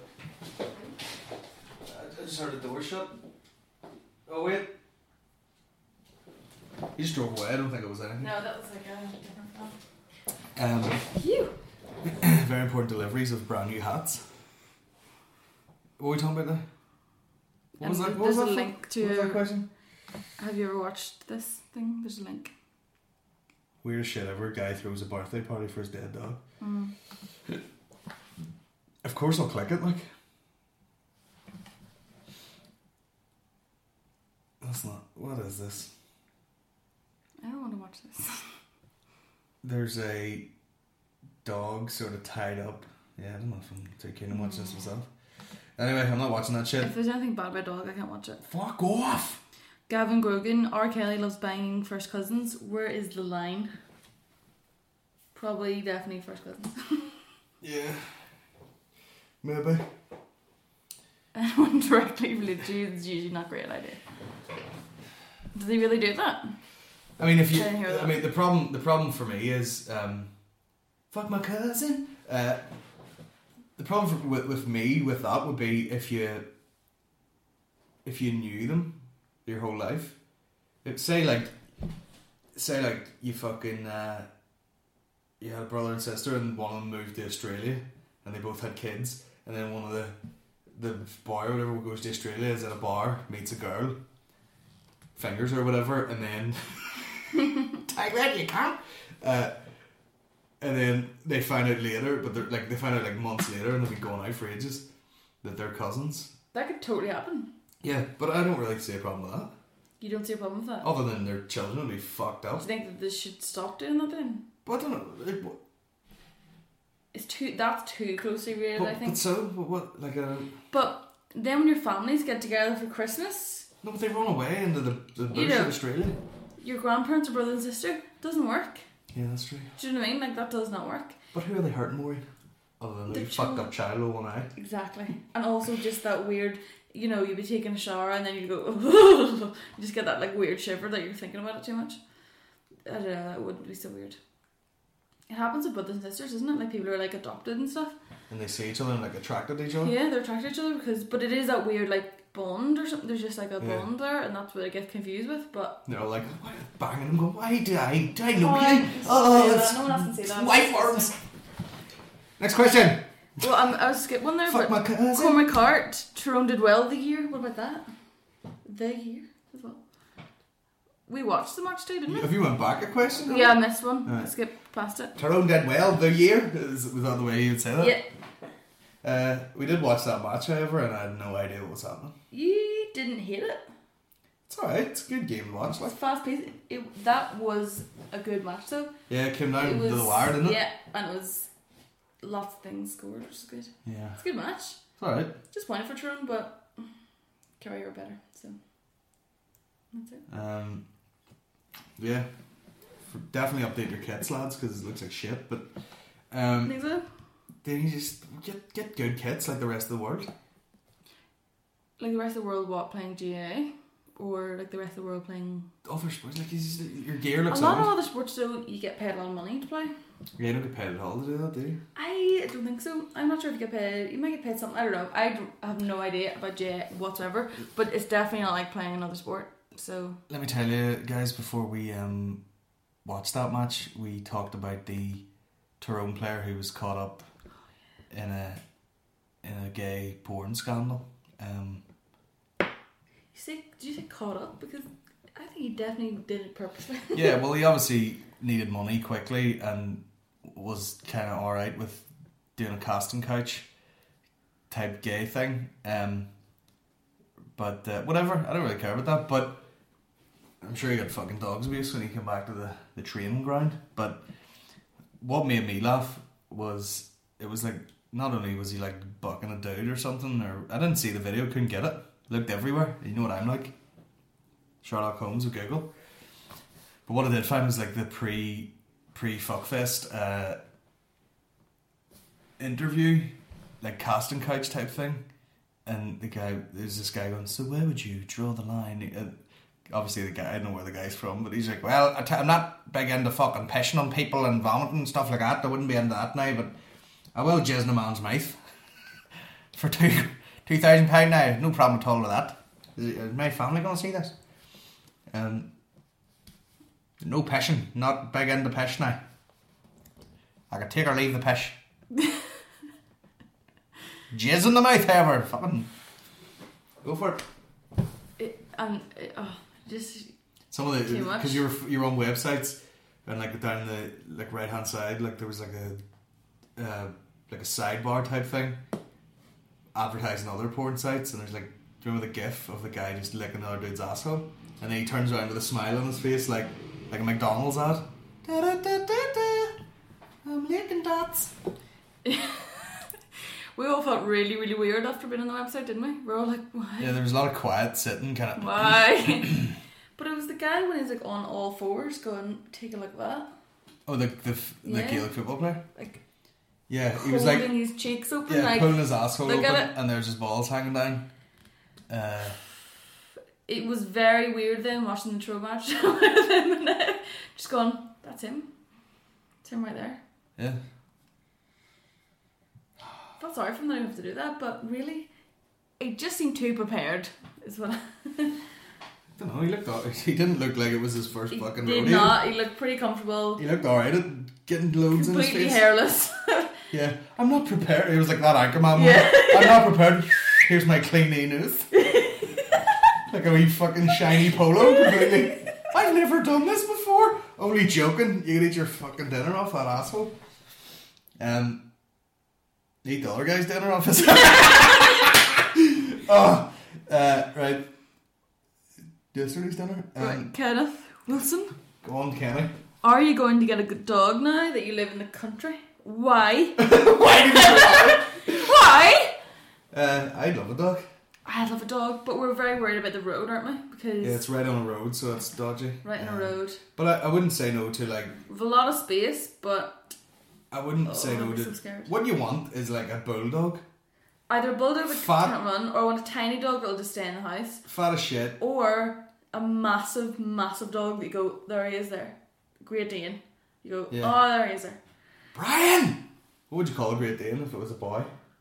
Speaker 4: I just heard the door shut. Oh, wait. You just drove away. I don't think it was anything.
Speaker 5: No, that was like a different one. Phew.
Speaker 4: Very important deliveries of brand new hats. What were we talking about there? What was that? What was
Speaker 5: There's
Speaker 4: that
Speaker 5: a
Speaker 4: for?
Speaker 5: link to.
Speaker 4: What was that question?
Speaker 5: Have you ever watched this thing? There's a link.
Speaker 4: Weirdest shit ever. Guy throws a birthday party for his dead dog. Of course I'll click it, like. That's not... What is this?
Speaker 5: I don't want to watch this.
Speaker 4: There's a dog sort of tied up. Yeah, I don't know if I'm too keen on watching this myself. Anyway, I'm not watching that shit.
Speaker 5: If there's anything bad about dog, I can't watch it.
Speaker 4: Fuck off!
Speaker 5: Gavin Grogan, R. Kelly loves banging first cousins. Where is the line? Probably, definitely first cousins.
Speaker 4: Yeah. Maybe.
Speaker 5: Anyone directly related to you is usually not a great idea. Does he really do that?
Speaker 4: I mean, if you...
Speaker 5: Didn't hear that.
Speaker 4: I mean, the problem for me is... fuck my cousin. The problem with me with that would be if you knew them your whole life. Say like you fucking you had a brother and sister and one of them moved to Australia and they both had kids and then one of the boy or whatever goes to Australia, is at a bar, meets a girl, fingers or whatever, and then take that you can't. And then they find out later, but they find out like months later, and they've been going out for ages, that they're cousins.
Speaker 5: That could totally happen.
Speaker 4: Yeah, but I don't really see a problem with that.
Speaker 5: You don't see a problem with that?
Speaker 4: Other than their children will be fucked up.
Speaker 5: Do you think that they should stop doing that then?
Speaker 4: But I don't know.
Speaker 5: That's too closely related, I think.
Speaker 4: But so, what, like a...
Speaker 5: But then when your families get together for Christmas...
Speaker 4: No, but they run away into the bush of Australia.
Speaker 5: Your grandparents are brother and sister. It doesn't work.
Speaker 4: Yeah, that's true.
Speaker 5: Do you know what I mean? Like, that does not work.
Speaker 4: But who are they hurting more? Other than the fucked up child with one eye.
Speaker 5: Exactly. And also just that weird, you'd be taking a shower and then you'd go, you just get that like weird shiver that you're thinking about it too much. I don't know, that wouldn't be so weird. It happens with brothers and sisters, isn't it? Like people are like adopted and stuff.
Speaker 4: And they see each other and like attracted to each other?
Speaker 5: Yeah, they're attracted to each other but it is that weird like bond or something. There's just like a bond there and that's what I get confused with, but...
Speaker 4: They're all like, why banging them going, why do I know you?
Speaker 5: No one else can say that.
Speaker 4: White worms! Next question!
Speaker 5: Well, I was skip one there,
Speaker 4: Fuck
Speaker 5: but
Speaker 4: my cousin.
Speaker 5: Cormac Hart, Tyrone did well the year. What about that? The year as well. We watched the match too, didn't we?
Speaker 4: Have you went back a question?
Speaker 5: Yeah, I missed one.
Speaker 4: Right.
Speaker 5: I skipped past it.
Speaker 4: Tyrone did well the year? Was that the way you'd say that?
Speaker 5: Yeah.
Speaker 4: We did watch that match, however, and I had no idea what was happening.
Speaker 5: You didn't hate it.
Speaker 4: It's alright, it's a good game to watch.
Speaker 5: It's fast paced. That was a good match though.
Speaker 4: Yeah, it came down to the wire, didn't it?
Speaker 5: Yeah, and it was lots of things scored, which is good.
Speaker 4: Yeah.
Speaker 5: It's a good match.
Speaker 4: It's alright.
Speaker 5: Disappointed for Tyrone, but Kerry were better, so that's it.
Speaker 4: Yeah. Definitely update your kits, lads, because it looks like shit, but
Speaker 5: Think so?
Speaker 4: then you just get good kits like the rest of the world.
Speaker 5: Like the rest of the world, what, playing GA? Or like the rest of the world playing...
Speaker 4: Other sports, like your gear looks
Speaker 5: a lot of
Speaker 4: old.
Speaker 5: other sports though, you get paid a lot of money to play.
Speaker 4: Yeah, you don't get paid at all to do that, do you?
Speaker 5: I don't think so. I'm not sure if you get paid. You might get paid something. I don't know. I have no idea about GA whatsoever. But it's definitely not like playing another sport. So
Speaker 4: Let me tell you, guys, before we watched that match, we talked about the Tyrone player who was caught up in a gay porn scandal.
Speaker 5: Did you say caught up? Because I think he definitely did it purposely.
Speaker 4: Yeah, well, he obviously needed money quickly and was kind of alright with doing a casting couch type gay thing. But whatever, I don't really care about that. But I'm sure he got fucking dog's abuse when he came back to the training ground. But what made me laugh was, it was like, not only was he like bucking a dude or something, or I didn't see the video, couldn't get it. Looked everywhere. You know what I'm like. Sherlock Holmes with Google. But what I did find was like the pre fuckfest interview, like casting couch type thing, and there's this guy going, so where would you draw the line? Obviously the guy, I don't know where the guy's from, but he's like, well, I'm not big into fucking pissing on people and vomiting and stuff like that. I wouldn't be into that now, but I will jizz in a man's mouth for £2,000 now. No problem at all with that. Is my family going to see this? No pissing. Not big into pish now. I could take or leave the pish. Jizz in the mouth, however. Fucking go for it.
Speaker 5: Just
Speaker 4: some of the, because you're on websites and like down the like right hand side, like there was like a sidebar type thing advertising other porn sites, and there's like, do you remember the gif of the guy just licking another dude's asshole, and then he turns around with a smile on his face like a McDonald's ad. Da, da, da, da, da. I'm licking dots.
Speaker 5: We all felt really, really weird after being on the website, didn't we? We're all like, why?
Speaker 4: Yeah, there was a lot of quiet sitting, kind of.
Speaker 5: Why? But it was the guy when he's like on all fours going, take a look at that.
Speaker 4: Oh, the Gaelic football player?
Speaker 5: Like,
Speaker 4: yeah, he was like
Speaker 5: holding his cheeks open,
Speaker 4: yeah,
Speaker 5: like
Speaker 4: pulling his asshole
Speaker 5: look
Speaker 4: open,
Speaker 5: at it.
Speaker 4: and there's his balls hanging down.
Speaker 5: It was very weird then watching the throw match. Just going, that's him. It's him right there.
Speaker 4: Yeah.
Speaker 5: I felt sorry for him that I have to do that, but really, it just seemed too prepared. Is what
Speaker 4: I don't know. He didn't look like it was his first fucking rodeo.
Speaker 5: He did not. He looked pretty comfortable.
Speaker 4: He looked alright at getting loads in his face.
Speaker 5: Completely hairless.
Speaker 4: Yeah, I'm not prepared. He was like that Anchorman. Yeah. I'm not prepared. Here's my clean anus. Like a wee fucking shiny polo. Completely. I've never done this before. Only joking. You can eat your fucking dinner off that asshole. Eat the other guy's dinner off his. Right. Yesterday's dinner.
Speaker 5: Right, Kenneth Wilson.
Speaker 4: Go on, Kenny.
Speaker 5: Are you going to get a good dog now that you live in the country? Why?
Speaker 4: Why did you
Speaker 5: Why?
Speaker 4: I love a dog.
Speaker 5: I love a dog, but we're very worried about the road, aren't we? Because
Speaker 4: yeah, it's right on a road, so it's dodgy.
Speaker 5: Right on a road.
Speaker 4: But I wouldn't say no to like.
Speaker 5: We've a lot of space, but
Speaker 4: I wouldn't say no to.
Speaker 5: So scared.
Speaker 4: What you want is like a bulldog.
Speaker 5: Either a bulldog that can't run, or I want a tiny dog that'll just stay in the house.
Speaker 4: Fat as shit.
Speaker 5: Or a massive, massive dog that you go, there he is there. Great Dane. You go, oh, there he is there.
Speaker 4: Brian! What would you call a Great Dane if it was a boy?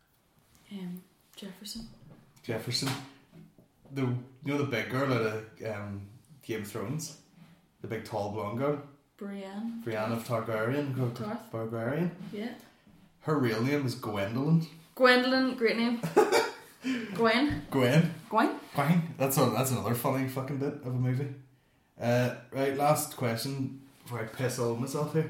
Speaker 4: Jefferson. You know the big girl out of Game of Thrones? The big tall blonde girl? Brienne of Targaryen. Targaryen?
Speaker 5: Yeah.
Speaker 4: Her real name is Gwendolyn.
Speaker 5: Gwendolyn, great name. Gwen.
Speaker 4: That's another funny fucking bit of a movie. Right, last question before I piss all myself here.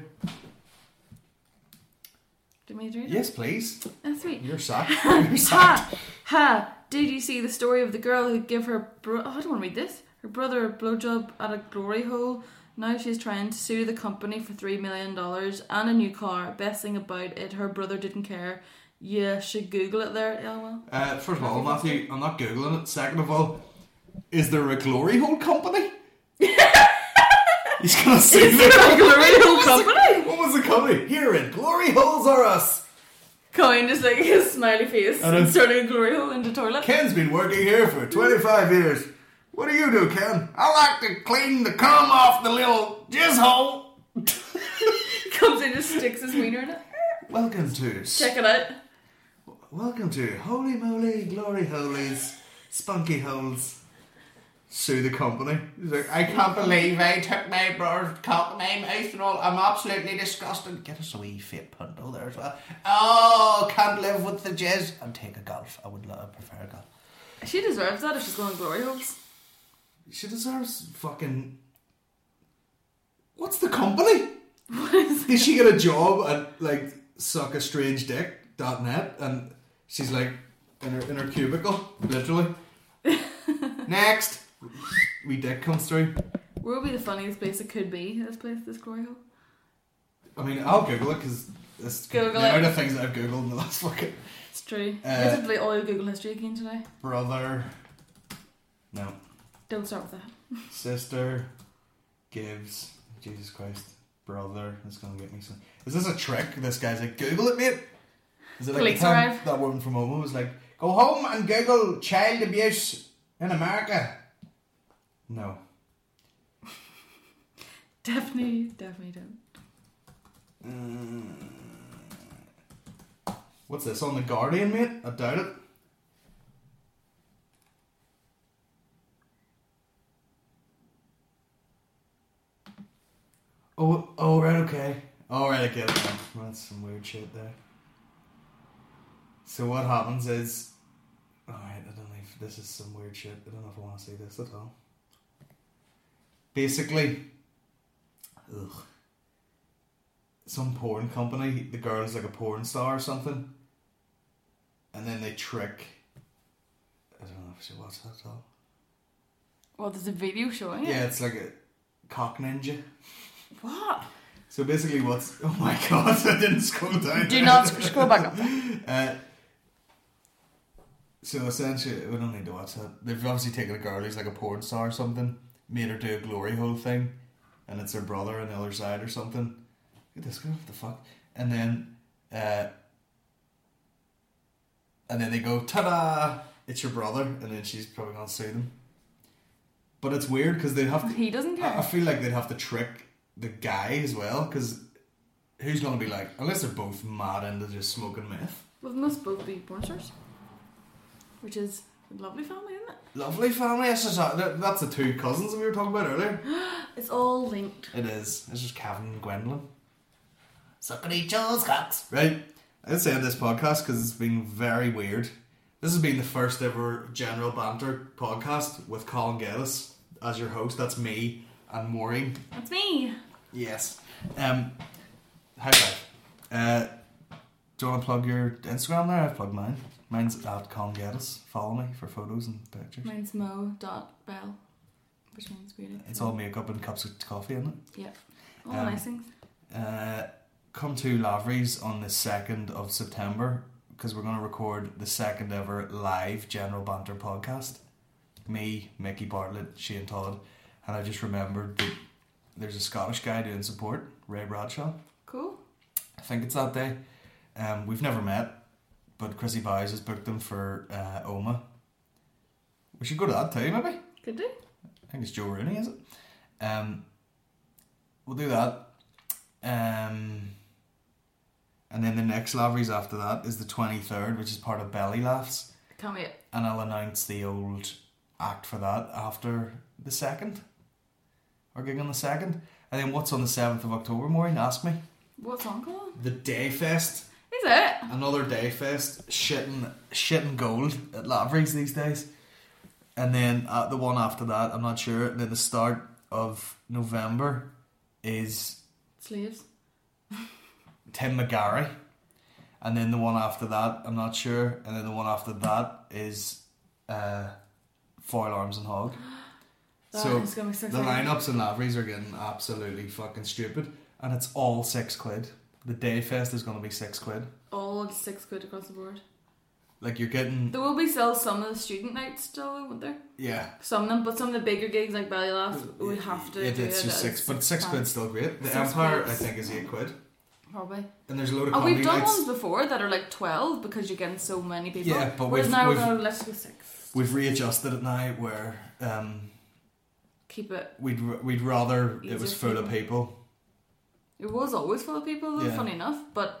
Speaker 5: Do you want me to read it?
Speaker 4: Yes, please.
Speaker 5: That's sweet.
Speaker 4: You're sacked.
Speaker 5: Did you see the story of the girl who gave her I don't want to read this. Her brother a blowjob at a glory hole? Now she's trying to sue the company for $3 million and a new car. Best thing about it, her brother didn't care. You should Google it there, LOL.
Speaker 4: First of all, Matthew, I'm not Googling it. Second of all, is there a glory hole company? He's gonna sue the
Speaker 5: glory hole company?
Speaker 4: What was the company? Herein, glory holes are us.
Speaker 5: Coin just like his smiley face inserting a glory hole into the toilet.
Speaker 4: Ken's been working here for 25 years. What do you do, Ken? I like to clean the cum off the little jizz hole.
Speaker 5: Comes in and just sticks his wiener in it.
Speaker 4: Welcome to...
Speaker 5: Check it out.
Speaker 4: Welcome to Holy Moly, Glory Holies, Spunky Holes. Sue the company. He's like, I can't believe I took my brother's cock in my mouth and all. I'm absolutely disgusted. Get us a wee fake punto there as well. Oh, can't live with the jizz. And take a golf. I prefer a golf.
Speaker 5: She deserves that if she's going glory holes.
Speaker 4: She deserves fucking... What's the company? Did she get a job at like suckastrange.net and she's like in her cubicle, literally. Next, wee dick comes through.
Speaker 5: Where would be the funniest place it could be? This glory hole.
Speaker 4: I mean, I'll Google it because the amount of things that I've Googled in the last fucking.
Speaker 5: It's true. This is like all your Google history again today.
Speaker 4: Brother, no.
Speaker 5: Don't start with that.
Speaker 4: Sister gives Jesus Christ. Brother, that's gonna get me some. Is this a trick? This guy's like, Google it, mate. Is it like
Speaker 5: Police
Speaker 4: the time
Speaker 5: arrive.
Speaker 4: that woman from Oma was like, go home and Google child abuse in America? No.
Speaker 5: Definitely don't.
Speaker 4: What's this, on The Guardian, mate? I doubt it. Oh, right, okay. Alright, I get it now. That's some weird shit there. So what happens is... Alright, I don't know if this is some weird shit. I don't know if I want to see this at all. Basically... Ugh. Some porn company, the girl's like a porn star or something. And then they trick... I don't know if she watched that at all.
Speaker 5: Well, there's a video showing it.
Speaker 4: Yeah, it's like a cock ninja.
Speaker 5: What?
Speaker 4: So basically what's... Oh my god, I didn't scroll down.
Speaker 5: Do not scroll back up.
Speaker 4: So essentially, we don't need to watch that. They've obviously taken a girl who's like a porn star or something, made her do a glory hole thing, and it's her brother on the other side or something. Look at this girl, what the fuck? And then they go, ta-da! It's your brother, and then she's probably gonna sue them. But it's weird because they'd have to...
Speaker 5: He doesn't care.
Speaker 4: I feel like they'd have to trick the guy as well, because who's going to be like... Unless they're both mad into just smoking meth.
Speaker 5: Well, they must both be porn stars. Which is a lovely family, isn't it?
Speaker 4: Lovely family. That's the two cousins that we were talking about earlier.
Speaker 5: It's all linked.
Speaker 4: It is. It's just Kevin and Gwendolyn. Sucking each other's cocks. Right. I'd say on this podcast, because it's been very weird. This has been the first ever General Banter podcast with Colin Geddes as your host. That's me and Maureen.
Speaker 5: That's me.
Speaker 4: Yes. High five. Do you want to plug your Instagram there? I've plugged mine. Mine's at Colin Geddes. Follow me for photos and pictures.
Speaker 5: Mine's mo.bell, which means beauty.
Speaker 4: It's all makeup and cups of coffee, isn't it?
Speaker 5: Yeah. All nice things.
Speaker 4: Come to Lavery's on the 2nd of September, because we're going to record the second ever live General Banter podcast. Me, Mickey Bartlett, Shane Todd, and I just remembered that there's a Scottish guy doing support, Ray Bradshaw.
Speaker 5: Cool.
Speaker 4: I think it's that day. We've never met, but Chrissy Bowes has booked them for Oma. We should go to that too, maybe?
Speaker 5: Could do.
Speaker 4: I think it's Joe Rooney, is it? We'll do that. And then the next Lavery's after that is the 23rd, which is part of Belly Laughs.
Speaker 5: Can't wait.
Speaker 4: And I'll announce the old act for that after the 2nd. Our gig on the 2nd. And then what's on the 7th of October, Maureen? Ask me.
Speaker 5: What's on called?
Speaker 4: The Day Fest.
Speaker 5: Is it?
Speaker 4: Another Day Fest. Shitting gold at Lavery's these days. And then the one after that, I'm not sure. Then the start of November is...
Speaker 5: Slaves.
Speaker 4: Tim McGarry. And then the one after that, I'm not sure. And then the one after that is Foil Arms and Hog. So
Speaker 5: is gonna be so
Speaker 4: the
Speaker 5: exciting.
Speaker 4: lineups in Lavery's are getting absolutely fucking stupid. And it's all £6. The Day Fest is going to be £6.
Speaker 5: All £6 across the board.
Speaker 4: Like you're getting...
Speaker 5: There will be still some of the student nights still, won't there?
Speaker 4: Yeah.
Speaker 5: Some of them, but some of the bigger gigs like Belly Laugh would have to do
Speaker 4: It's just
Speaker 5: as
Speaker 4: £6, but £6 is still great. The
Speaker 5: £6,
Speaker 4: Empire, I think, is £8.
Speaker 5: Probably.
Speaker 4: And there's a load of
Speaker 5: And
Speaker 4: comedy
Speaker 5: we've done
Speaker 4: nights.
Speaker 5: ones before that are like 12 because you're getting so many people.
Speaker 4: Yeah, but
Speaker 5: whereas
Speaker 4: we've-
Speaker 5: now
Speaker 4: we've-
Speaker 5: we're going to let's go 6.
Speaker 4: We've readjusted it now where
Speaker 5: Keep it.
Speaker 4: we'd rather it
Speaker 5: Easier
Speaker 4: was
Speaker 5: for
Speaker 4: full of people.
Speaker 5: It was always full of people, though,
Speaker 4: Yeah.
Speaker 5: funny enough. But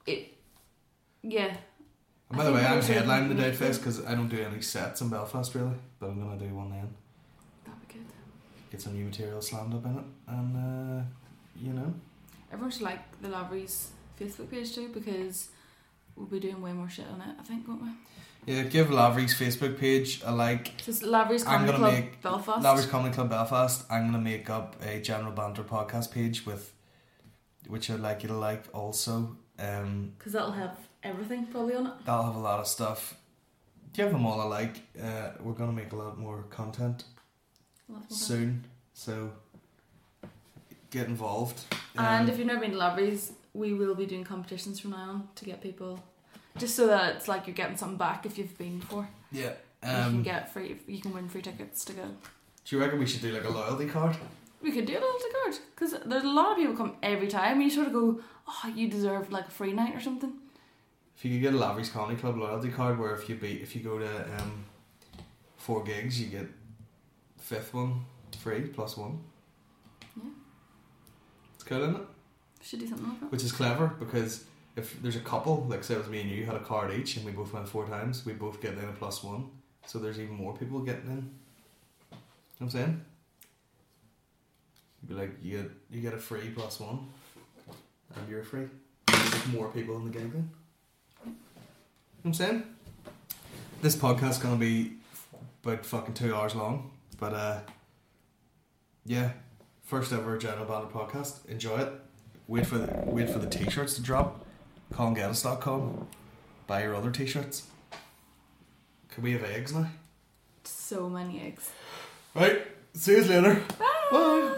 Speaker 5: yeah.
Speaker 4: And by the way, I'm headlining the Day Fest because I don't do any sets in Belfast really, but I'm going to do one then.
Speaker 5: That'd be good.
Speaker 4: Get some new material slammed up in it, and you know.
Speaker 5: Everyone should like the Lavery's Facebook page too because we'll be doing way more shit on it, I think, won't we?
Speaker 4: Yeah, give Lavery's Facebook page a like.
Speaker 5: Just Lavery's Comedy Club Belfast.
Speaker 4: Lavery's Comedy Club Belfast. I'm going to make up a General Banter podcast page which I'd like you to like also.
Speaker 5: Because that'll have everything probably on it.
Speaker 4: That'll have a lot of stuff. Give them all a like. We're going to make a lot more content soon, so get involved.
Speaker 5: And if you've never been to Lavery's, we will be doing competitions from now on to get people, just so that it's like you're getting something back if you've been before.
Speaker 4: Yeah.
Speaker 5: You can win free tickets to go.
Speaker 4: Do you reckon we should do like a loyalty card?
Speaker 5: We could do a loyalty card because there's a lot of people come every time and you sort of go, oh, you deserve like a free night or something.
Speaker 4: If you could get a Lavery's Comedy Club loyalty card, where if you go to 4 gigs, you get 5th one free plus 1.
Speaker 5: Yeah.
Speaker 4: It's cool, isn't it?
Speaker 5: Should do something like that.
Speaker 4: Which is clever, because if there's a couple, like say it was me and you had a card each and we both went 4 times, we both get in a plus 1. So there's even more people getting in. You know what I'm saying? You'd be like, you get a free plus 1 and you're free. There's more people in the gig then. You know what I'm saying? This podcast is going to be about fucking 2 hours long. But yeah, first ever General Banter podcast. Enjoy it. Wait for the t-shirts to drop. ColinGettis.com. Buy your other t-shirts. Can we have eggs now?
Speaker 5: So many eggs.
Speaker 4: Right. See you later. Bye.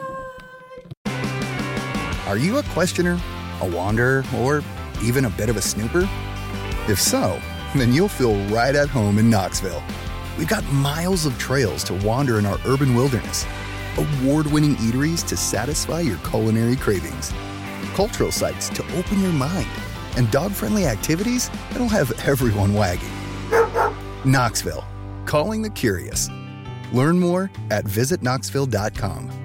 Speaker 1: Are you a questioner, a wanderer, or even a bit of a snooper? If so, then you'll feel right at home in Knoxville. We've got miles of trails to wander in our urban wilderness, award-winning eateries to satisfy your culinary cravings, cultural sites to open your mind, and dog-friendly activities that'll have everyone wagging. Knoxville, calling the curious. Learn more at visitknoxville.com.